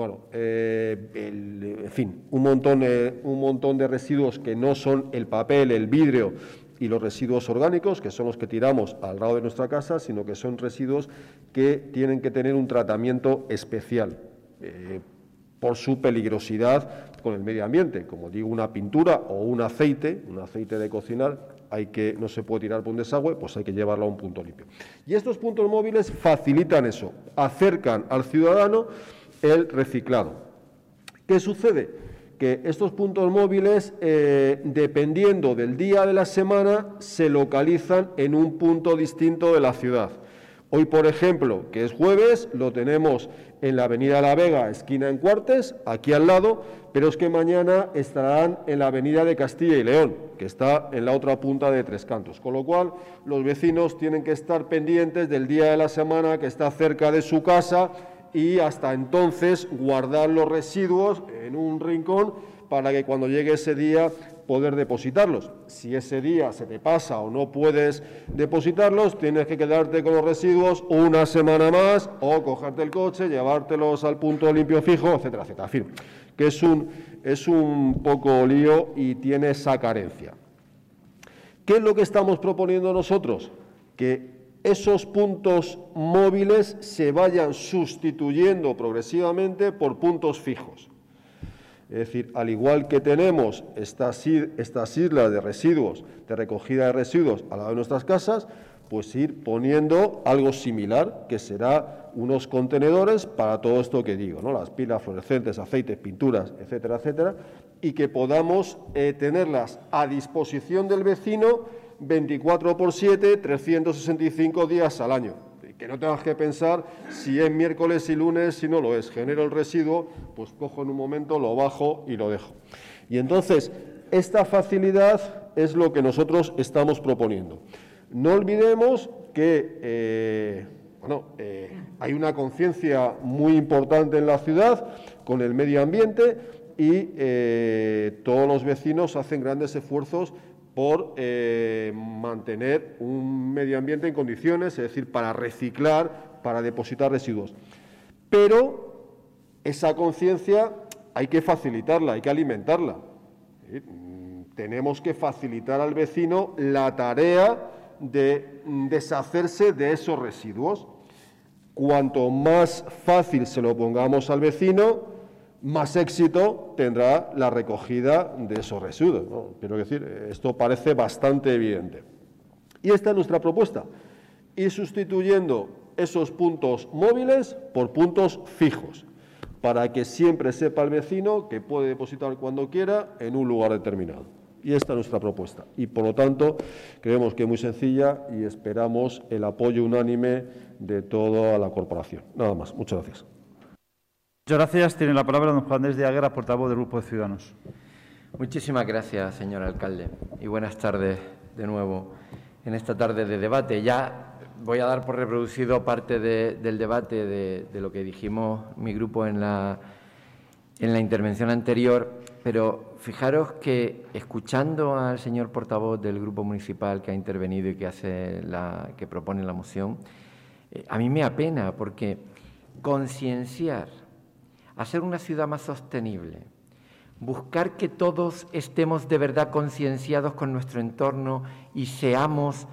fin, un montón de residuos que no son el papel, el vidrio y los residuos orgánicos, que son los que tiramos al lado de nuestra casa, sino que son residuos que tienen que tener un tratamiento especial por su peligrosidad con el medio ambiente. Como digo, una pintura o un aceite de cocinar, no se puede tirar por un desagüe, pues hay que llevarlo a un punto limpio. Y estos puntos móviles facilitan eso, acercan al ciudadano el reciclado. ¿Qué sucede? Que estos puntos móviles, dependiendo del día de la semana, se localizan en un punto distinto de la ciudad. Hoy, por ejemplo, que es jueves, lo tenemos en la Avenida La Vega, esquina en Cuartes, aquí al lado, pero es que mañana estarán en la Avenida de Castilla y León, que está en la otra punta de Tres Cantos. Con lo cual, los vecinos tienen que estar pendientes del día de la semana que está cerca de su casa y hasta entonces guardar los residuos en un rincón para que cuando llegue ese día poder depositarlos. Si ese día se te pasa o no puedes depositarlos, tienes que quedarte con los residuos una semana más o cogerte el coche, llevártelos al punto limpio fijo, etcétera, etcétera. En fin, que es un poco lío y tiene esa carencia. ¿Qué es lo que estamos proponiendo nosotros? Que esos puntos móviles se vayan sustituyendo progresivamente por puntos fijos. Es decir, al igual que tenemos estas islas de residuos, de recogida de residuos al lado de nuestras casas, pues ir poniendo algo similar, que será unos contenedores para todo esto que digo, ¿no? Las pilas fluorescentes, aceites, pinturas, etcétera, etcétera, y que podamos tenerlas a disposición del vecino 24/7, 365 días al año. Que no tengas que pensar si es miércoles y lunes, si no lo es. Genero el residuo, pues cojo en un momento, lo bajo y lo dejo. Y entonces, esta facilidad es lo que nosotros estamos proponiendo. No olvidemos que hay una conciencia muy importante en la ciudad con el medio ambiente y todos los vecinos hacen grandes esfuerzos por mantener un medio ambiente en condiciones, es decir, para reciclar, para depositar residuos. Pero esa conciencia hay que facilitarla, hay que alimentarla. Tenemos que facilitar al vecino la tarea de deshacerse de esos residuos. Cuanto más fácil se lo pongamos al vecino, más éxito tendrá la recogida de esos residuos, ¿no? Quiero decir, esto parece bastante evidente. Y esta es nuestra propuesta, ir sustituyendo esos puntos móviles por puntos fijos, para que siempre sepa el vecino que puede depositar cuando quiera en un lugar determinado. Y esta es nuestra propuesta. Y, por lo tanto, creemos que es muy sencilla y esperamos el apoyo unánime de toda la corporación. Nada más. Muchas gracias. Muchas gracias. Tiene la palabra don Juan Andrés de Aguera, portavoz del Grupo de Ciudadanos. Muchísimas gracias, señor alcalde. Y buenas tardes de nuevo en esta tarde de debate. Ya voy a dar por reproducido parte del debate de lo que dijimos mi grupo en la intervención anterior, pero fijaros que escuchando al señor portavoz del Grupo Municipal que ha intervenido y que propone la moción, a mí me apena porque concienciar, hacer una ciudad más sostenible, buscar que todos estemos de verdad concienciados con nuestro entorno y seamos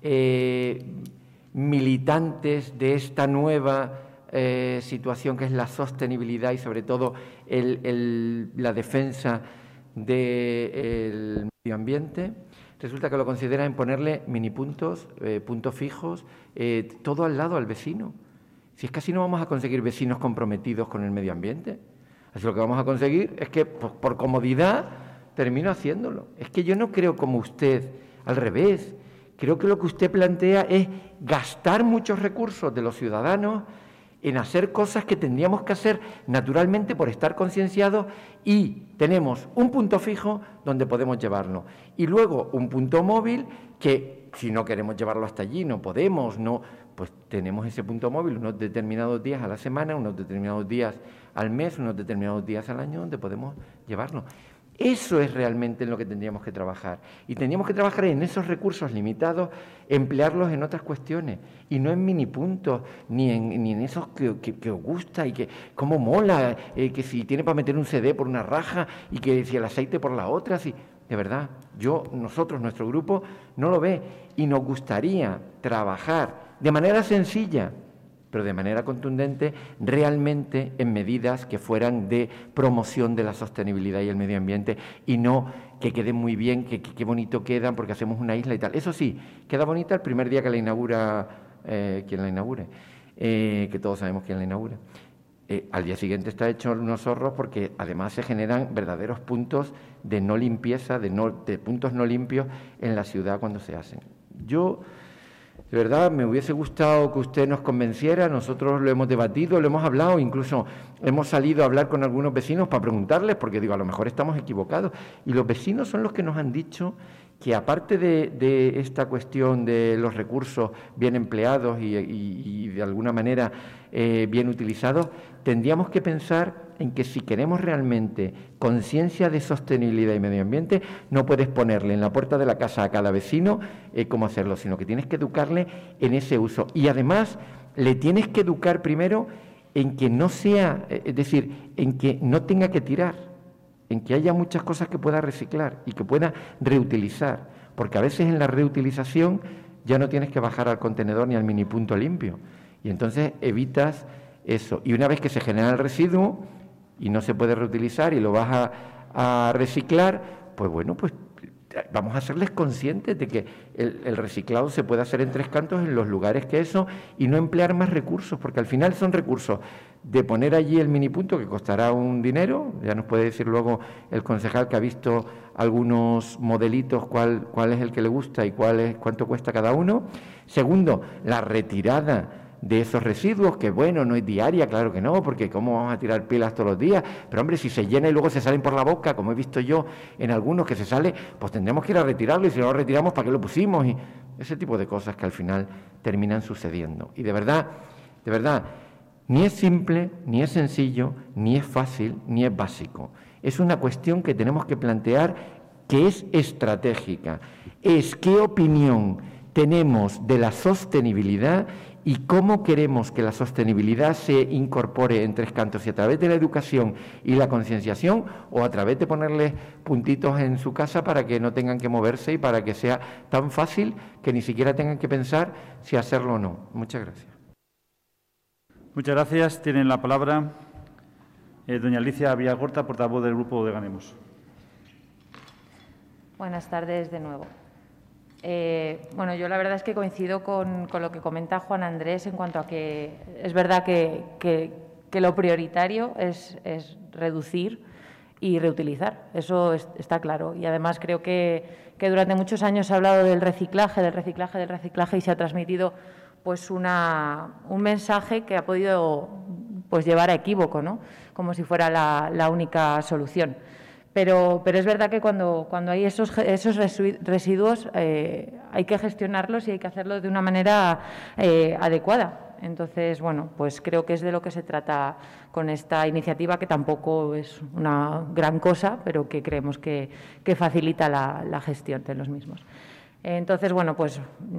militantes de esta nueva situación que es la sostenibilidad y sobre todo la defensa del medio ambiente, resulta que lo consideran en ponerle minipuntos, puntos fijos, todo al lado al vecino. Si es que así no vamos a conseguir vecinos comprometidos con el medio ambiente. Así lo que vamos a conseguir es que por comodidad termino haciéndolo. Es que yo no creo como usted, al revés. Creo que lo que usted plantea es gastar muchos recursos de los ciudadanos en hacer cosas que tendríamos que hacer naturalmente por estar concienciados y tenemos un punto fijo donde podemos llevarlo. Y luego un punto móvil que si no queremos llevarlo hasta allí, no podemos, pues tenemos ese punto móvil unos determinados días a la semana, unos determinados días al mes, unos determinados días al año donde podemos llevarlo. Eso es realmente en lo que tendríamos que trabajar. Y tendríamos que trabajar en esos recursos limitados, emplearlos en otras cuestiones, y no en minipuntos, ni en esos que os gusta y que cómo mola, que si tiene para meter un CD por una raja y que si el aceite por la otra, si... De verdad, nuestro grupo no lo ve y nos gustaría trabajar de manera sencilla, pero de manera contundente, realmente en medidas que fueran de promoción de la sostenibilidad y el medio ambiente y no que queden muy bien, que bonito quedan porque hacemos una isla y tal. Eso sí, queda bonita el primer día que la inaugura, quien la inaugure, que todos sabemos quién la inaugura. Al día siguiente está hecho unos zorros porque además se generan verdaderos puntos de no limpieza, de puntos no limpios en la ciudad cuando se hacen. Yo, de verdad, me hubiese gustado que usted nos convenciera, nosotros lo hemos debatido, lo hemos hablado, incluso hemos salido a hablar con algunos vecinos para preguntarles, porque digo, a lo mejor estamos equivocados. Y los vecinos son los que nos han dicho que aparte de esta cuestión de los recursos bien empleados y de alguna manera bien utilizados, tendríamos que pensar en que si queremos realmente conciencia de sostenibilidad y medio ambiente, no puedes ponerle en la puerta de la casa a cada vecino cómo hacerlo, sino que tienes que educarle en ese uso. Y además le tienes que educar primero en que no sea, es decir, en que no tenga que tirar, en que haya muchas cosas que pueda reciclar y que pueda reutilizar, porque a veces en la reutilización ya no tienes que bajar al contenedor ni al mini punto limpio, y entonces evitas eso. Y una vez que se genera el residuo y no se puede reutilizar y lo vas a reciclar, pues bueno, pues vamos a hacerles conscientes de que el reciclado se puede hacer en Tres Cantos, en los lugares que eso, y no emplear más recursos, porque al final son recursos de poner allí el minipunto, que costará un dinero, ya nos puede decir luego el concejal que ha visto algunos modelitos cuál es el que le gusta y cuánto cuesta cada uno. Segundo, la retirada de esos residuos, que bueno, no es diaria, claro que no, porque ¿cómo vamos a tirar pilas todos los días? Pero hombre, si se llena y luego se salen por la boca, como he visto yo en algunos que se sale, pues tendremos que ir a retirarlo, y si no lo retiramos, ¿para qué lo pusimos? Y ese tipo de cosas que al final terminan sucediendo. Y de verdad, ni es simple, ni es sencillo, ni es fácil, ni es básico. Es una cuestión que tenemos que plantear, que es estratégica. Es qué opinión tenemos de la sostenibilidad y cómo queremos que la sostenibilidad se incorpore en Tres Cantos, si a través de la educación y la concienciación, o a través de ponerles puntitos en su casa para que no tengan que moverse y para que sea tan fácil que ni siquiera tengan que pensar si hacerlo o no. Muchas gracias. Muchas gracias. Tiene la palabra doña Alicia Villagorta, portavoz del Grupo de Ganemos. Buenas tardes de nuevo. Bueno, yo la verdad es que coincido con lo que comenta Juan Andrés en cuanto a que es verdad que lo prioritario es reducir y reutilizar. Eso está claro. Y además creo que durante muchos años se ha hablado del reciclaje y se ha transmitido pues un mensaje que ha podido pues llevar a equívoco, ¿no? Como si fuera la única solución. Pero es verdad que cuando hay esos residuos hay que gestionarlos y hay que hacerlo de una manera adecuada. Entonces, bueno, pues creo que es de lo que se trata con esta iniciativa, que tampoco es una gran cosa, pero que creemos que facilita la gestión de los mismos. Entonces, bueno, pues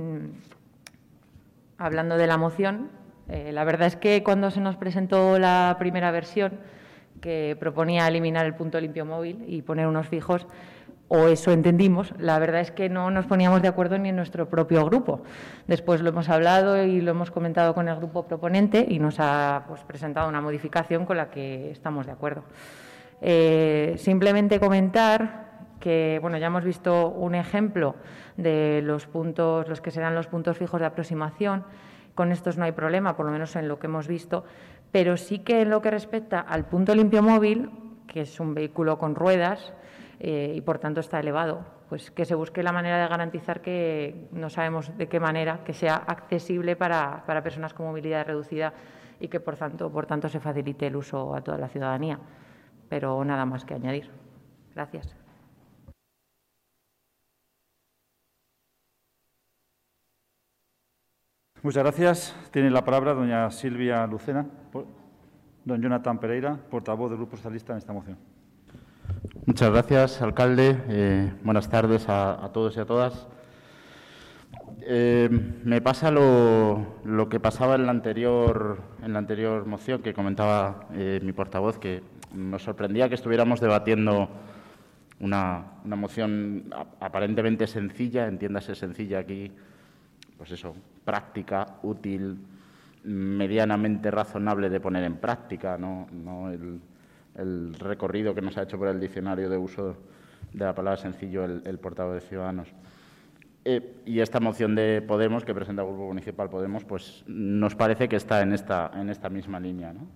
hablando de la moción, la verdad es que cuando se nos presentó la primera versión, que proponía eliminar el punto limpio móvil y poner unos fijos, o eso entendimos, la verdad es que no nos poníamos de acuerdo ni en nuestro propio grupo. Después lo hemos hablado y lo hemos comentado con el grupo proponente y nos ha pues, presentado una modificación con la que estamos de acuerdo. Simplemente comentar que bueno, ya hemos visto un ejemplo de los que serán los puntos fijos de aproximación. Con estos no hay problema, por lo menos en lo que hemos visto, pero sí que en lo que respecta al punto limpio móvil, que es un vehículo con ruedas y por tanto está elevado, pues que se busque la manera de garantizar que no sabemos de qué manera, que sea accesible para personas con movilidad reducida y que por tanto se facilite el uso a toda la ciudadanía. Pero nada más que añadir. Gracias. Muchas gracias. Tiene la palabra doña Silvia Lucena, don Jonathan Pereira, portavoz del Grupo Socialista en esta moción. Muchas gracias, alcalde. Buenas tardes a todos y a todas. Me pasa lo que pasaba en la anterior moción que comentaba mi portavoz, que nos sorprendía que estuviéramos debatiendo una moción aparentemente sencilla, entiéndase sencilla aquí, pues eso, práctica, útil, medianamente razonable de poner en práctica, no el recorrido que nos ha hecho por el diccionario de uso de la palabra sencillo el portavoz de Ciudadanos. Y esta moción de Podemos, que presenta el Grupo Municipal Podemos, pues nos parece que está en esta misma línea, ¿no?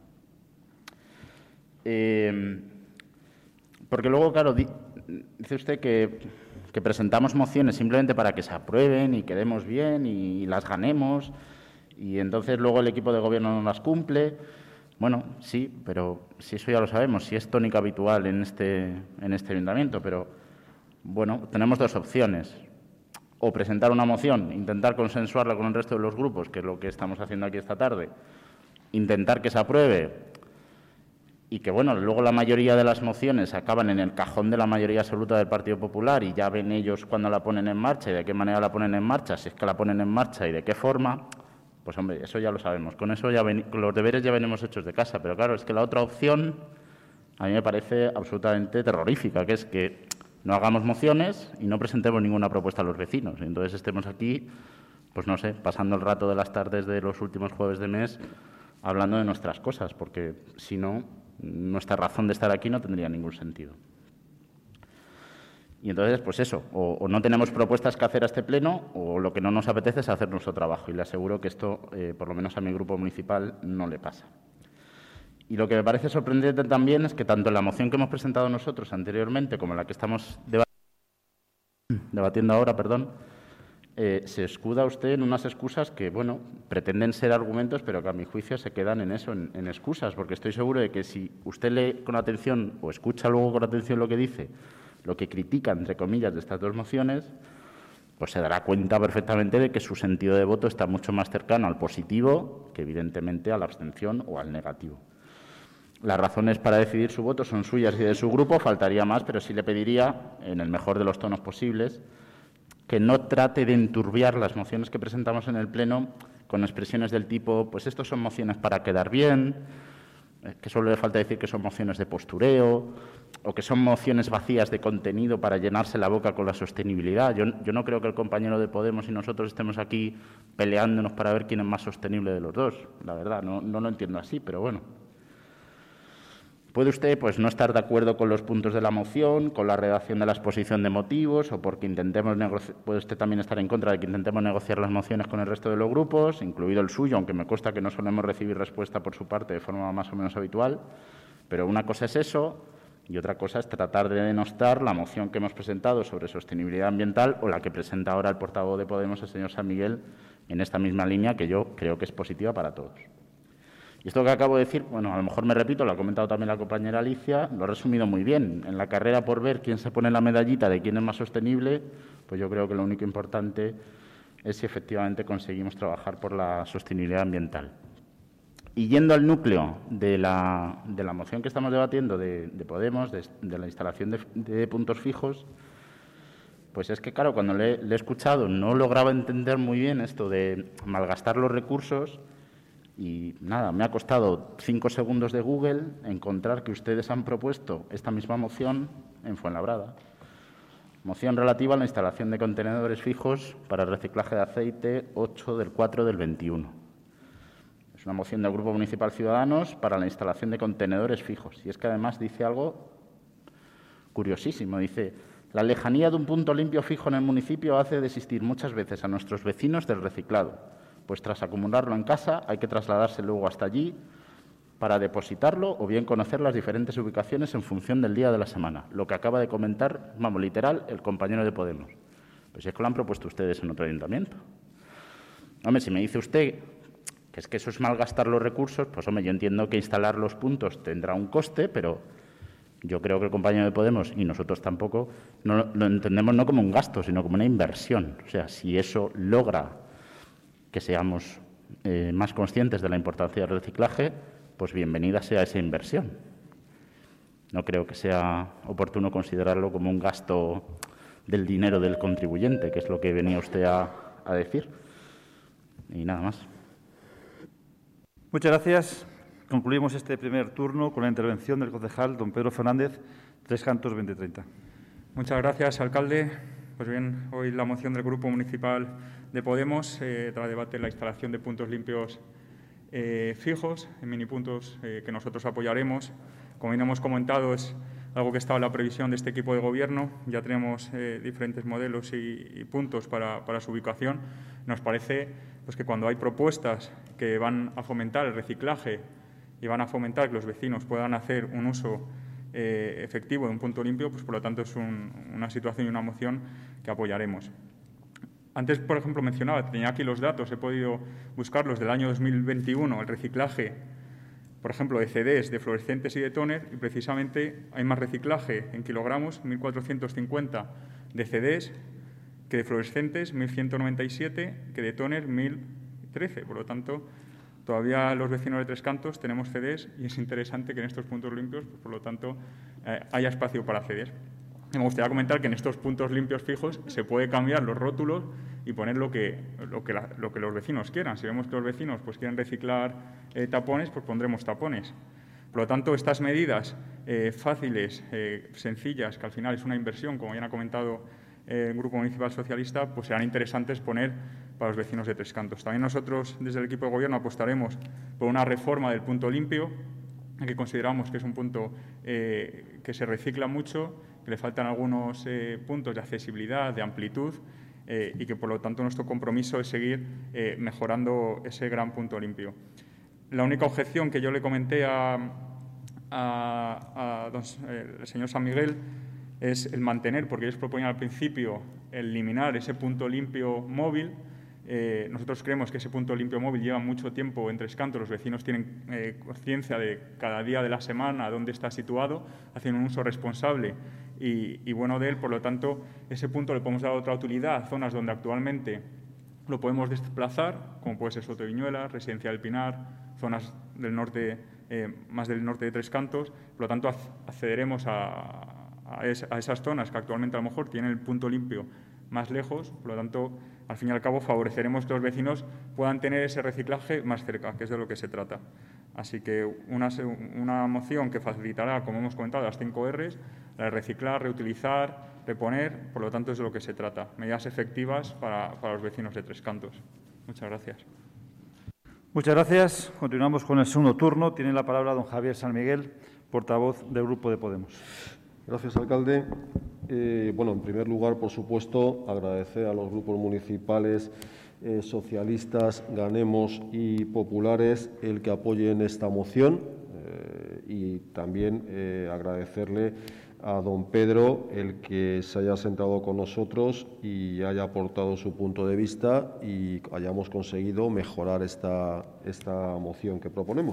Porque luego, claro, dice usted que presentamos mociones simplemente para que se aprueben y quedemos bien y las ganemos, y entonces luego el equipo de gobierno no las cumple. Bueno, sí, pero si eso ya lo sabemos, si es tónica habitual en este ayuntamiento, pero bueno, tenemos dos opciones. O presentar una moción, intentar consensuarla con el resto de los grupos, que es lo que estamos haciendo aquí esta tarde, intentar que se apruebe y que, bueno, luego la mayoría de las mociones acaban en el cajón de la mayoría absoluta del Partido Popular y ya ven ellos cuándo la ponen en marcha y de qué manera la ponen en marcha, si es que la ponen en marcha y de qué forma. Pues, hombre, eso ya lo sabemos. Con eso los deberes ya venimos hechos de casa. Pero, claro, es que la otra opción a mí me parece absolutamente terrorífica, que es que no hagamos mociones y no presentemos ninguna propuesta a los vecinos. Y entonces estemos aquí, pues no sé, pasando el rato de las tardes de los últimos jueves de mes hablando de nuestras cosas, porque si no, nuestra razón de estar aquí no tendría ningún sentido. Y entonces, pues eso, o no tenemos propuestas que hacer a este pleno, o lo que no nos apetece es hacer nuestro trabajo. Y le aseguro que esto, por lo menos a mi grupo municipal, no le pasa. Y lo que me parece sorprendente también es que tanto en la moción que hemos presentado nosotros anteriormente como en la que estamos debatiendo ahora, se escuda usted en unas excusas que, bueno, pretenden ser argumentos, pero que a mi juicio se quedan en eso, en excusas, porque estoy seguro de que si usted lee con atención o escucha luego con atención lo que dice, lo que critica, entre comillas, de estas dos mociones, pues se dará cuenta perfectamente de que su sentido de voto está mucho más cercano al positivo que, evidentemente, a la abstención o al negativo. Las razones para decidir su voto son suyas y de su grupo, faltaría más, pero sí le pediría, en el mejor de los tonos posibles, que no trate de enturbiar las mociones que presentamos en el Pleno con expresiones del tipo, pues estos son mociones para quedar bien, que solo le falta decir que son mociones de postureo o que son mociones vacías de contenido para llenarse la boca con la sostenibilidad. Yo no creo que el compañero de Podemos y nosotros estemos aquí peleándonos para ver quién es más sostenible de los dos. La verdad, no lo entiendo así, pero bueno. Puede usted pues, no estar de acuerdo con los puntos de la moción, con la redacción de la exposición de motivos o porque intentemos puede usted también estar en contra de que intentemos negociar las mociones con el resto de los grupos, incluido el suyo, aunque me consta que no solemos recibir respuesta por su parte de forma más o menos habitual. Pero una cosa es eso y otra cosa es tratar de denostar la moción que hemos presentado sobre sostenibilidad ambiental o la que presenta ahora el portavoz de Podemos, el señor San Miguel, en esta misma línea que yo creo que es positiva para todos. Y esto que acabo de decir, bueno, a lo mejor me repito, lo ha comentado también la compañera Alicia, lo ha resumido muy bien. En la carrera por ver quién se pone la medallita de quién es más sostenible, pues yo creo que lo único importante es si efectivamente conseguimos trabajar por la sostenibilidad ambiental. Y yendo al núcleo de la moción que estamos debatiendo de Podemos, de la instalación de puntos fijos, pues es que, claro, cuando le he escuchado no lograba entender muy bien esto de malgastar los recursos. Y nada, me ha costado 5 segundos de Google encontrar que ustedes han propuesto esta misma moción en Fuenlabrada. Moción relativa a la instalación de contenedores fijos para el reciclaje de aceite 8 del 4 del 21. Es una moción del Grupo Municipal Ciudadanos para la instalación de contenedores fijos. Y es que además dice algo curiosísimo. Dice, la lejanía de un punto limpio fijo en el municipio hace desistir muchas veces a nuestros vecinos del reciclado. Pues tras acumularlo en casa hay que trasladarse luego hasta allí para depositarlo o bien conocer las diferentes ubicaciones en función del día de la semana. Lo que acaba de comentar, vamos, literal, el compañero de Podemos. Pues es que lo han propuesto ustedes en otro ayuntamiento. Hombre, si me dice usted que es que eso es malgastar los recursos, pues hombre, yo entiendo que instalar los puntos tendrá un coste, pero yo creo que el compañero de Podemos y nosotros tampoco lo entendemos no como un gasto, sino como una inversión. O sea, si eso logra que seamos más conscientes de la importancia del reciclaje, pues bienvenida sea esa inversión. No creo que sea oportuno considerarlo como un gasto del dinero del contribuyente, que es lo que venía usted a decir. Y nada más. Muchas gracias. Concluimos este primer turno con la intervención del concejal don Pedro Fernández, Tres Cantos 2030. Muchas gracias, alcalde. Pues bien, hoy la moción del Grupo Municipal de Podemos trae debate la instalación de puntos limpios fijos, en minipuntos que nosotros apoyaremos. Como bien hemos comentado, es algo que estaba en la previsión de este equipo de gobierno. Ya tenemos diferentes modelos y puntos para su ubicación. Nos parece pues, que cuando hay propuestas que van a fomentar el reciclaje y van a fomentar que los vecinos puedan hacer un uso efectivo de un punto limpio, pues por lo tanto es una situación y una moción que apoyaremos. Antes, por ejemplo, mencionaba, tenía aquí los datos, he podido buscarlos del año 2021, el reciclaje, por ejemplo, de CDs, de fluorescentes y de tóner, y precisamente hay más reciclaje en kilogramos, 1.450 de CDs que de fluorescentes, 1.197, que de tóner, 1.013. Por lo tanto, todavía los vecinos de Tres Cantos tenemos CDs y es interesante que en estos puntos limpios, pues, por lo tanto, haya espacio para CDs. Me gustaría comentar que en estos puntos limpios fijos se puede cambiar los rótulos y poner lo que los vecinos quieran. Si vemos que los vecinos pues, quieren reciclar tapones, pues pondremos tapones. Por lo tanto, estas medidas fáciles, sencillas, que al final es una inversión, como ya ha comentado el Grupo Municipal Socialista, pues serán interesantes poner para los vecinos de Tres Cantos. También nosotros, desde el equipo de Gobierno, apostaremos por una reforma del punto limpio, que consideramos que es un punto que se recicla mucho, que le faltan algunos puntos de accesibilidad, de amplitud, y que, por lo tanto, nuestro compromiso es seguir mejorando ese gran punto limpio. La única objeción que yo le comenté al señor San Miguel es el mantener, porque ellos proponían al principio eliminar ese punto limpio móvil. Nosotros creemos que ese punto limpio móvil lleva mucho tiempo en Tres Cantos, los vecinos tienen conciencia de cada día de la semana dónde está situado, hacen un uso responsable y bueno de él, por lo tanto, ese punto le podemos dar otra utilidad a zonas donde actualmente lo podemos desplazar, como puede ser Soto de Viñuela, Residencia del Pinar, zonas del norte, más del norte de Tres Cantos, por lo tanto accederemos a esas zonas que actualmente a lo mejor tienen el punto limpio más lejos, por lo tanto, al fin y al cabo, favoreceremos que los vecinos puedan tener ese reciclaje más cerca, que es de lo que se trata. Así que una moción que facilitará, como hemos comentado, las 5 Rs, la de reciclar, reutilizar, reponer, por lo tanto, es de lo que se trata. Medidas efectivas para los vecinos de Tres Cantos. Muchas gracias. Muchas gracias. Continuamos con el segundo turno. Tiene la palabra don Javier San Miguel, portavoz del Grupo de Podemos. Gracias, alcalde. Bueno, en primer lugar, por supuesto, agradecer a los grupos municipales, socialistas, Ganemos y populares el que apoyen esta moción y también agradecerle a don Pedro el que se haya sentado con nosotros y haya aportado su punto de vista y hayamos conseguido mejorar esta moción que proponemos.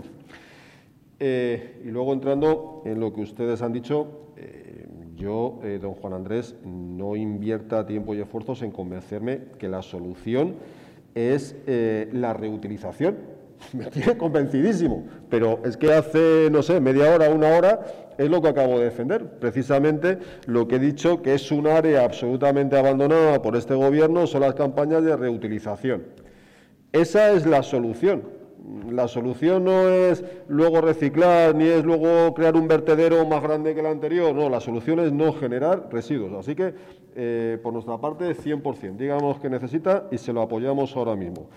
Y luego, entrando en lo que ustedes han dicho, yo, don Juan Andrés, no invierta tiempo y esfuerzos en convencerme que la solución es la reutilización. Me tiene convencidísimo, pero es que hace, no sé, media hora, una hora, es lo que acabo de defender. Precisamente lo que he dicho, que es un área absolutamente abandonada por este Gobierno, son las campañas de reutilización. Esa es la solución. La solución no es luego reciclar, ni es luego crear un vertedero más grande que el anterior. No, la solución es no generar residuos. Así que, por nuestra parte, 100%. Digamos que necesita y se lo apoyamos ahora mismo.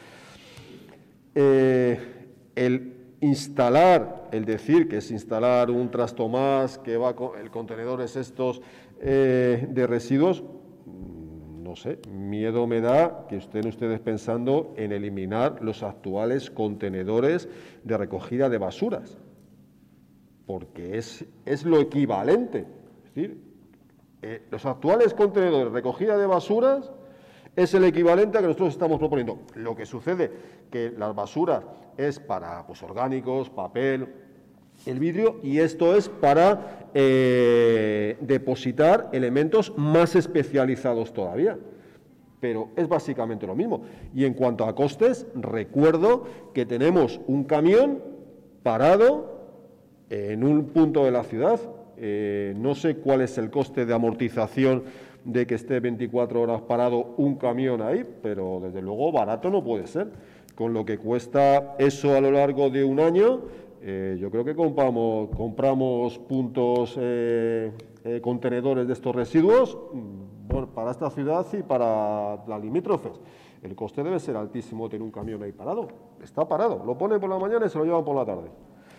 El decir que es instalar un trasto más, que va con el contenedores estos de residuos, no sé, miedo me da que estén ustedes pensando en eliminar los actuales contenedores de recogida de basuras, porque es lo equivalente. Es decir, los actuales contenedores de recogida de basuras es el equivalente a que nosotros estamos proponiendo. Lo que sucede que las basuras es para orgánicos, papel, el vidrio, y esto es para depositar elementos más especializados todavía. Pero es básicamente lo mismo. Y en cuanto a costes, recuerdo que tenemos un camión parado en un punto de la ciudad. No sé cuál es el coste de amortización de que esté 24 horas parado un camión ahí, pero desde luego barato no puede ser. Con lo que cuesta eso a lo largo de un año, yo creo que compramos puntos, contenedores de estos residuos, bueno, para esta ciudad y para las limítrofes. El coste debe ser altísimo tener un camión ahí parado. Está parado, lo ponen por la mañana y se lo llevan por la tarde.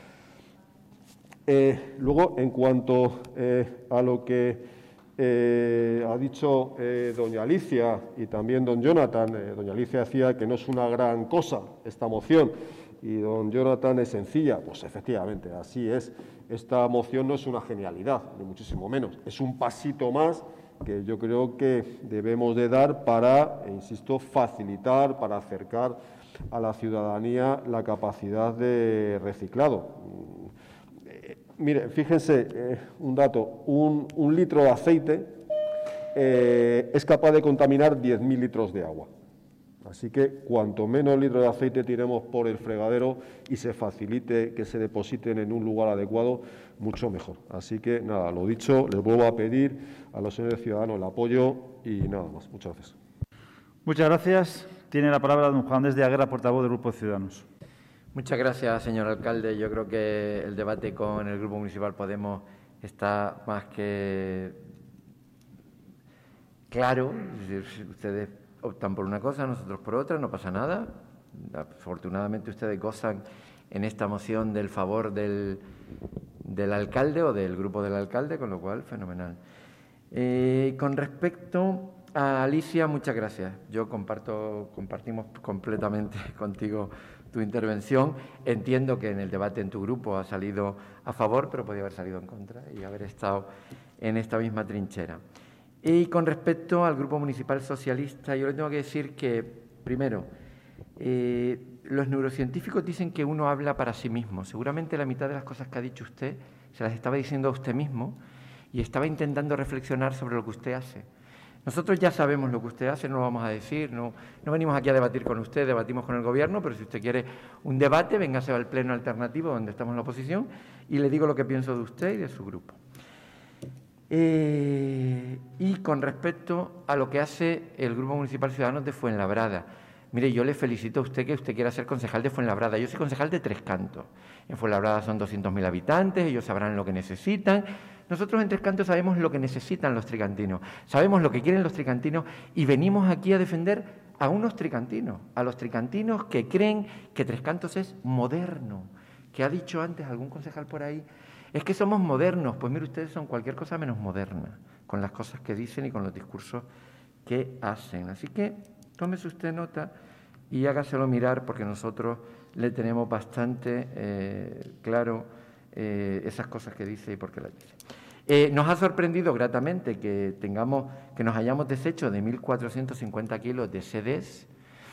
Luego, en cuanto a lo que ha dicho doña Alicia y también don Jonathan, doña Alicia decía que no es una gran cosa esta moción y don Jonathan es sencilla. Pues efectivamente, así es. Esta moción no es una genialidad, ni muchísimo menos. Es un pasito más que yo creo que debemos de dar para, insisto, facilitar, para acercar a la ciudadanía la capacidad de reciclado. Mire, fíjense un dato, un litro de aceite es capaz de contaminar 10.000 litros de agua. Así que cuanto menos litros de aceite tiremos por el fregadero y se facilite que se depositen en un lugar adecuado, mucho mejor. Así que nada, lo dicho, les vuelvo a pedir a los señores ciudadanos el apoyo y nada más. Muchas gracias. Muchas gracias. Tiene la palabra don Juan Andrés de Aguerra, portavoz del Grupo de Ciudadanos. Muchas gracias, señor alcalde. Yo creo que el debate con el Grupo Municipal Podemos está más que claro. Es decir, ustedes optan por una cosa, nosotros por otra, no pasa nada. Afortunadamente ustedes gozan en esta moción del favor del alcalde o del grupo del alcalde, con lo cual, fenomenal. Con respecto a Alicia, muchas gracias. Yo compartimos completamente contigo tu intervención. Entiendo que en el debate en tu grupo ha salido a favor, pero podía haber salido en contra y haber estado en esta misma trinchera. Y con respecto al Grupo Municipal Socialista, yo le tengo que decir que, primero, los neurocientíficos dicen que uno habla para sí mismo. Seguramente la mitad de las cosas que ha dicho usted se las estaba diciendo a usted mismo y estaba intentando reflexionar sobre lo que usted hace. Nosotros ya sabemos lo que usted hace, no lo vamos a decir, no venimos aquí a debatir con usted, debatimos con el Gobierno, pero si usted quiere un debate, véngase al pleno alternativo donde estamos en la oposición y le digo lo que pienso de usted y de su grupo. Y con respecto a lo que hace el Grupo Municipal Ciudadanos de Fuenlabrada, mire, yo le felicito a usted que usted quiera ser concejal de Fuenlabrada. Yo soy concejal de Tres Cantos. En Fuenlabrada son 200.000 habitantes, ellos sabrán lo que necesitan. Nosotros en Tres Cantos sabemos lo que necesitan los tricantinos, sabemos lo que quieren los tricantinos y venimos aquí a defender a unos tricantinos, a los tricantinos que creen que Tres Cantos es moderno, que ha dicho antes algún concejal por ahí, es que somos modernos. Pues mire, ustedes son cualquier cosa menos moderna, con las cosas que dicen y con los discursos que hacen. Así que tómese usted nota y hágaselo mirar, porque nosotros le tenemos bastante claro esas cosas que dice y por qué las dice. Nos ha sorprendido gratamente que nos hayamos deshecho de 1.450 kilos de CDs.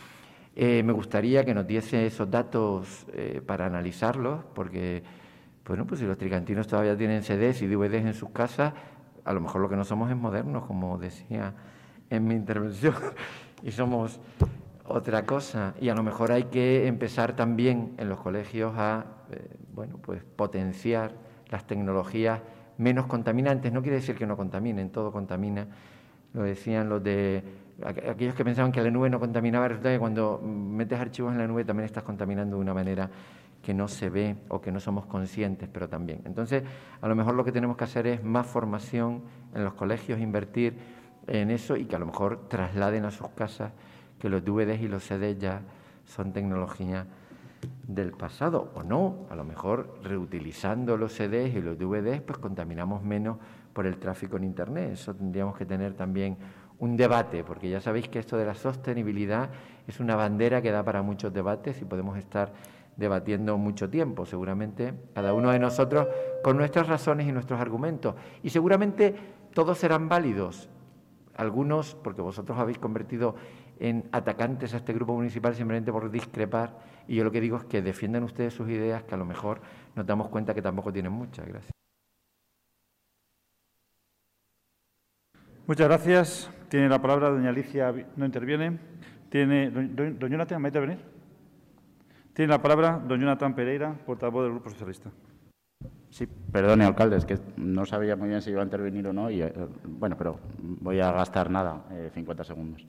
Me gustaría que nos diese esos datos para analizarlos, porque bueno, pues si los tricantinos todavía tienen CDs y DVDs en sus casas, a lo mejor lo que no somos es modernos, como decía en mi intervención, y somos otra cosa. Y a lo mejor hay que empezar también en los colegios a bueno, pues potenciar las tecnologías menos contaminantes. No quiere decir que no contaminen, todo contamina. Lo decían los de aquellos que pensaban que la nube no contaminaba, resulta que cuando metes archivos en la nube también estás contaminando de una manera que no se ve o que no somos conscientes, pero también. Entonces, a lo mejor lo que tenemos que hacer es más formación en los colegios, invertir en eso y que a lo mejor trasladen a sus casas que los DVDs y los CDs ya son tecnología del pasado, o no, a lo mejor reutilizando los CDs y los DVDs pues contaminamos menos por el tráfico en Internet. Eso tendríamos que tener también un debate, porque ya sabéis que esto de la sostenibilidad es una bandera que da para muchos debates y podemos estar debatiendo mucho tiempo, seguramente cada uno de nosotros con nuestras razones y nuestros argumentos, y seguramente todos serán válidos, algunos porque vosotros habéis convertido en atacantes a este grupo municipal simplemente por discrepar, y yo lo que digo es que defiendan ustedes sus ideas, que a lo mejor nos damos cuenta que tampoco tienen muchas. Gracias. Muchas gracias. Tiene la palabra doña Alicia, no interviene. Tiene don Jonathan, ¿va a intervenir? Tiene la palabra don Jonathan Pereira, portavoz del Grupo Socialista. Sí, perdone, alcalde, es que no sabía muy bien si iba a intervenir o no, y bueno, pero voy a gastar nada, 50 segundos.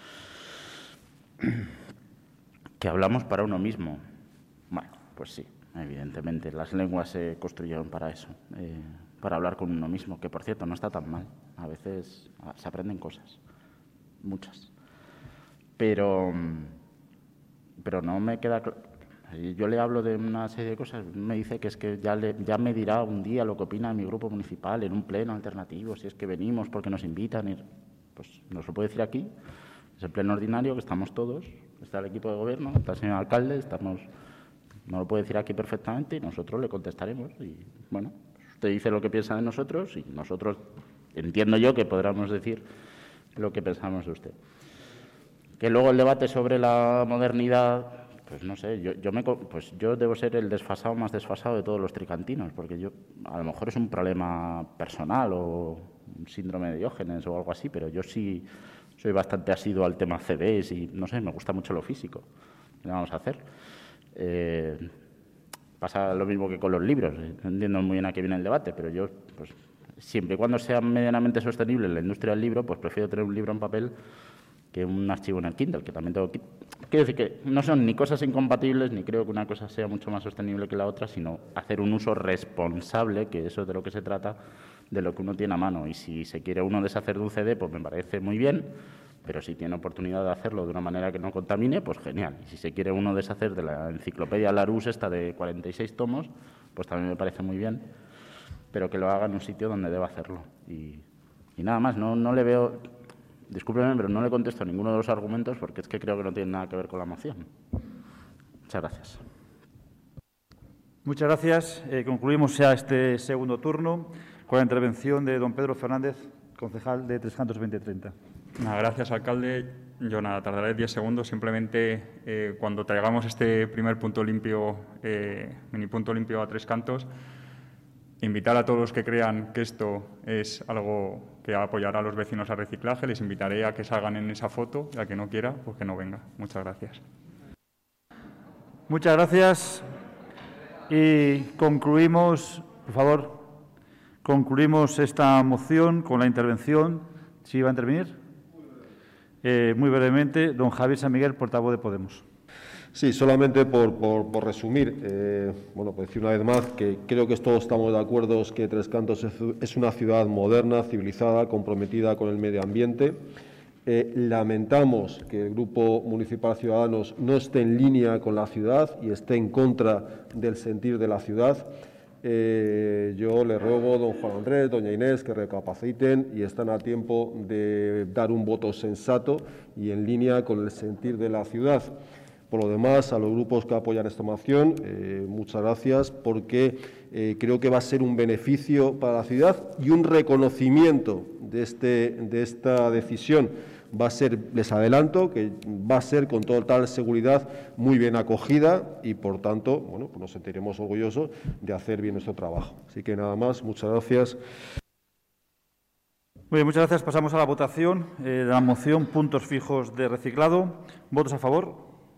Que hablamos para uno mismo. Bueno, pues sí, evidentemente, las lenguas se construyeron para eso, para hablar con uno mismo, que por cierto no está tan mal. A veces se aprenden cosas, muchas. Pero no me queda claro. Yo le hablo de una serie de cosas, me dice que es que ya me dirá un día lo que opina mi grupo municipal en un pleno alternativo, si es que venimos porque nos invitan. Pues nos lo puede decir aquí, es el pleno ordinario, que estamos todos, está el equipo de gobierno, está el señor alcalde, nos lo puede decir aquí perfectamente y nosotros le contestaremos. Y bueno, usted dice lo que piensa de nosotros y nosotros, entiendo yo, que podremos decir lo que pensamos de usted. Que luego el debate sobre la modernidad, pues no sé, yo debo ser el desfasado más desfasado de todos los tricantinos, porque yo, a lo mejor es un problema personal o un síndrome de Diógenes o algo así, pero yo sí soy bastante asiduo al tema CDs y, no sé, me gusta mucho lo físico. ¿Qué vamos a hacer? Pasa lo mismo que con los libros. No entiendo muy bien a qué viene el debate, pero yo, pues, siempre y cuando sea medianamente sostenible la industria del libro, pues prefiero tener un libro en papel que un archivo en el Kindle, que también tengo. Quiero decir que no son ni cosas incompatibles, ni creo que una cosa sea mucho más sostenible que la otra, sino hacer un uso responsable, que eso es de lo que se trata, de lo que uno tiene a mano. Y si se quiere uno deshacer de un CD, pues me parece muy bien, pero si tiene oportunidad de hacerlo de una manera que no contamine, pues genial. Y si se quiere uno deshacer de la enciclopedia Larousse, esta de 46 tomos, pues también me parece muy bien, pero que lo haga en un sitio donde deba hacerlo. Y nada más, no le veo. Discúlpeme, pero no le contesto a ninguno de los argumentos porque es que creo que no tiene nada que ver con la moción. Muchas gracias. Muchas gracias. Concluimos ya este segundo turno con la intervención de don Pedro Fernández concejal de Tres Cantos 2030. Gracias, alcalde. Yo tardaré 10 segundos. Simplemente cuando traigamos este primer punto limpio, mini punto limpio a Tres Cantos, invitar a todos los que crean que esto es algo que apoyará a los vecinos al reciclaje. Les invitaré a que salgan en esa foto y al que no quiera, pues que no venga. Muchas gracias. Muchas gracias. Y concluimos, por favor, concluimos esta moción con la intervención. ¿Sí va a intervenir? Muy brevemente, don Javier San Miguel, portavoz de Podemos. Sí, solamente por resumir, por decir una vez más que creo que todos estamos de acuerdo que Tres Cantos es una ciudad moderna, civilizada, comprometida con el medio ambiente. Lamentamos que el Grupo Municipal Ciudadanos no esté en línea con la ciudad y esté en contra del sentir de la ciudad. Yo le ruego, don Juan Andrés, doña Inés, que recapaciten y están a tiempo de dar un voto sensato y en línea con el sentir de la ciudad. Por lo demás, a los grupos que apoyan esta moción, muchas gracias, porque creo que va a ser un beneficio para la ciudad y un reconocimiento de esta decisión. Va a ser, les adelanto, que va a ser con total seguridad muy bien acogida y, por tanto, pues nos sentiremos orgullosos de hacer bien nuestro trabajo. Así que nada más, muchas gracias. Muy bien, muchas gracias. Pasamos a la votación de la moción puntos fijos de reciclado. ¿Votos a favor?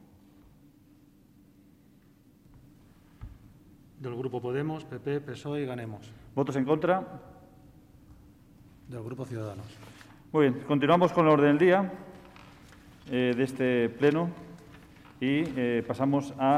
Del Grupo Podemos, PP, PSOE y Ganemos. ¿Votos en contra? Del Grupo Ciudadanos. Muy bien, continuamos con el orden del día de este pleno y pasamos a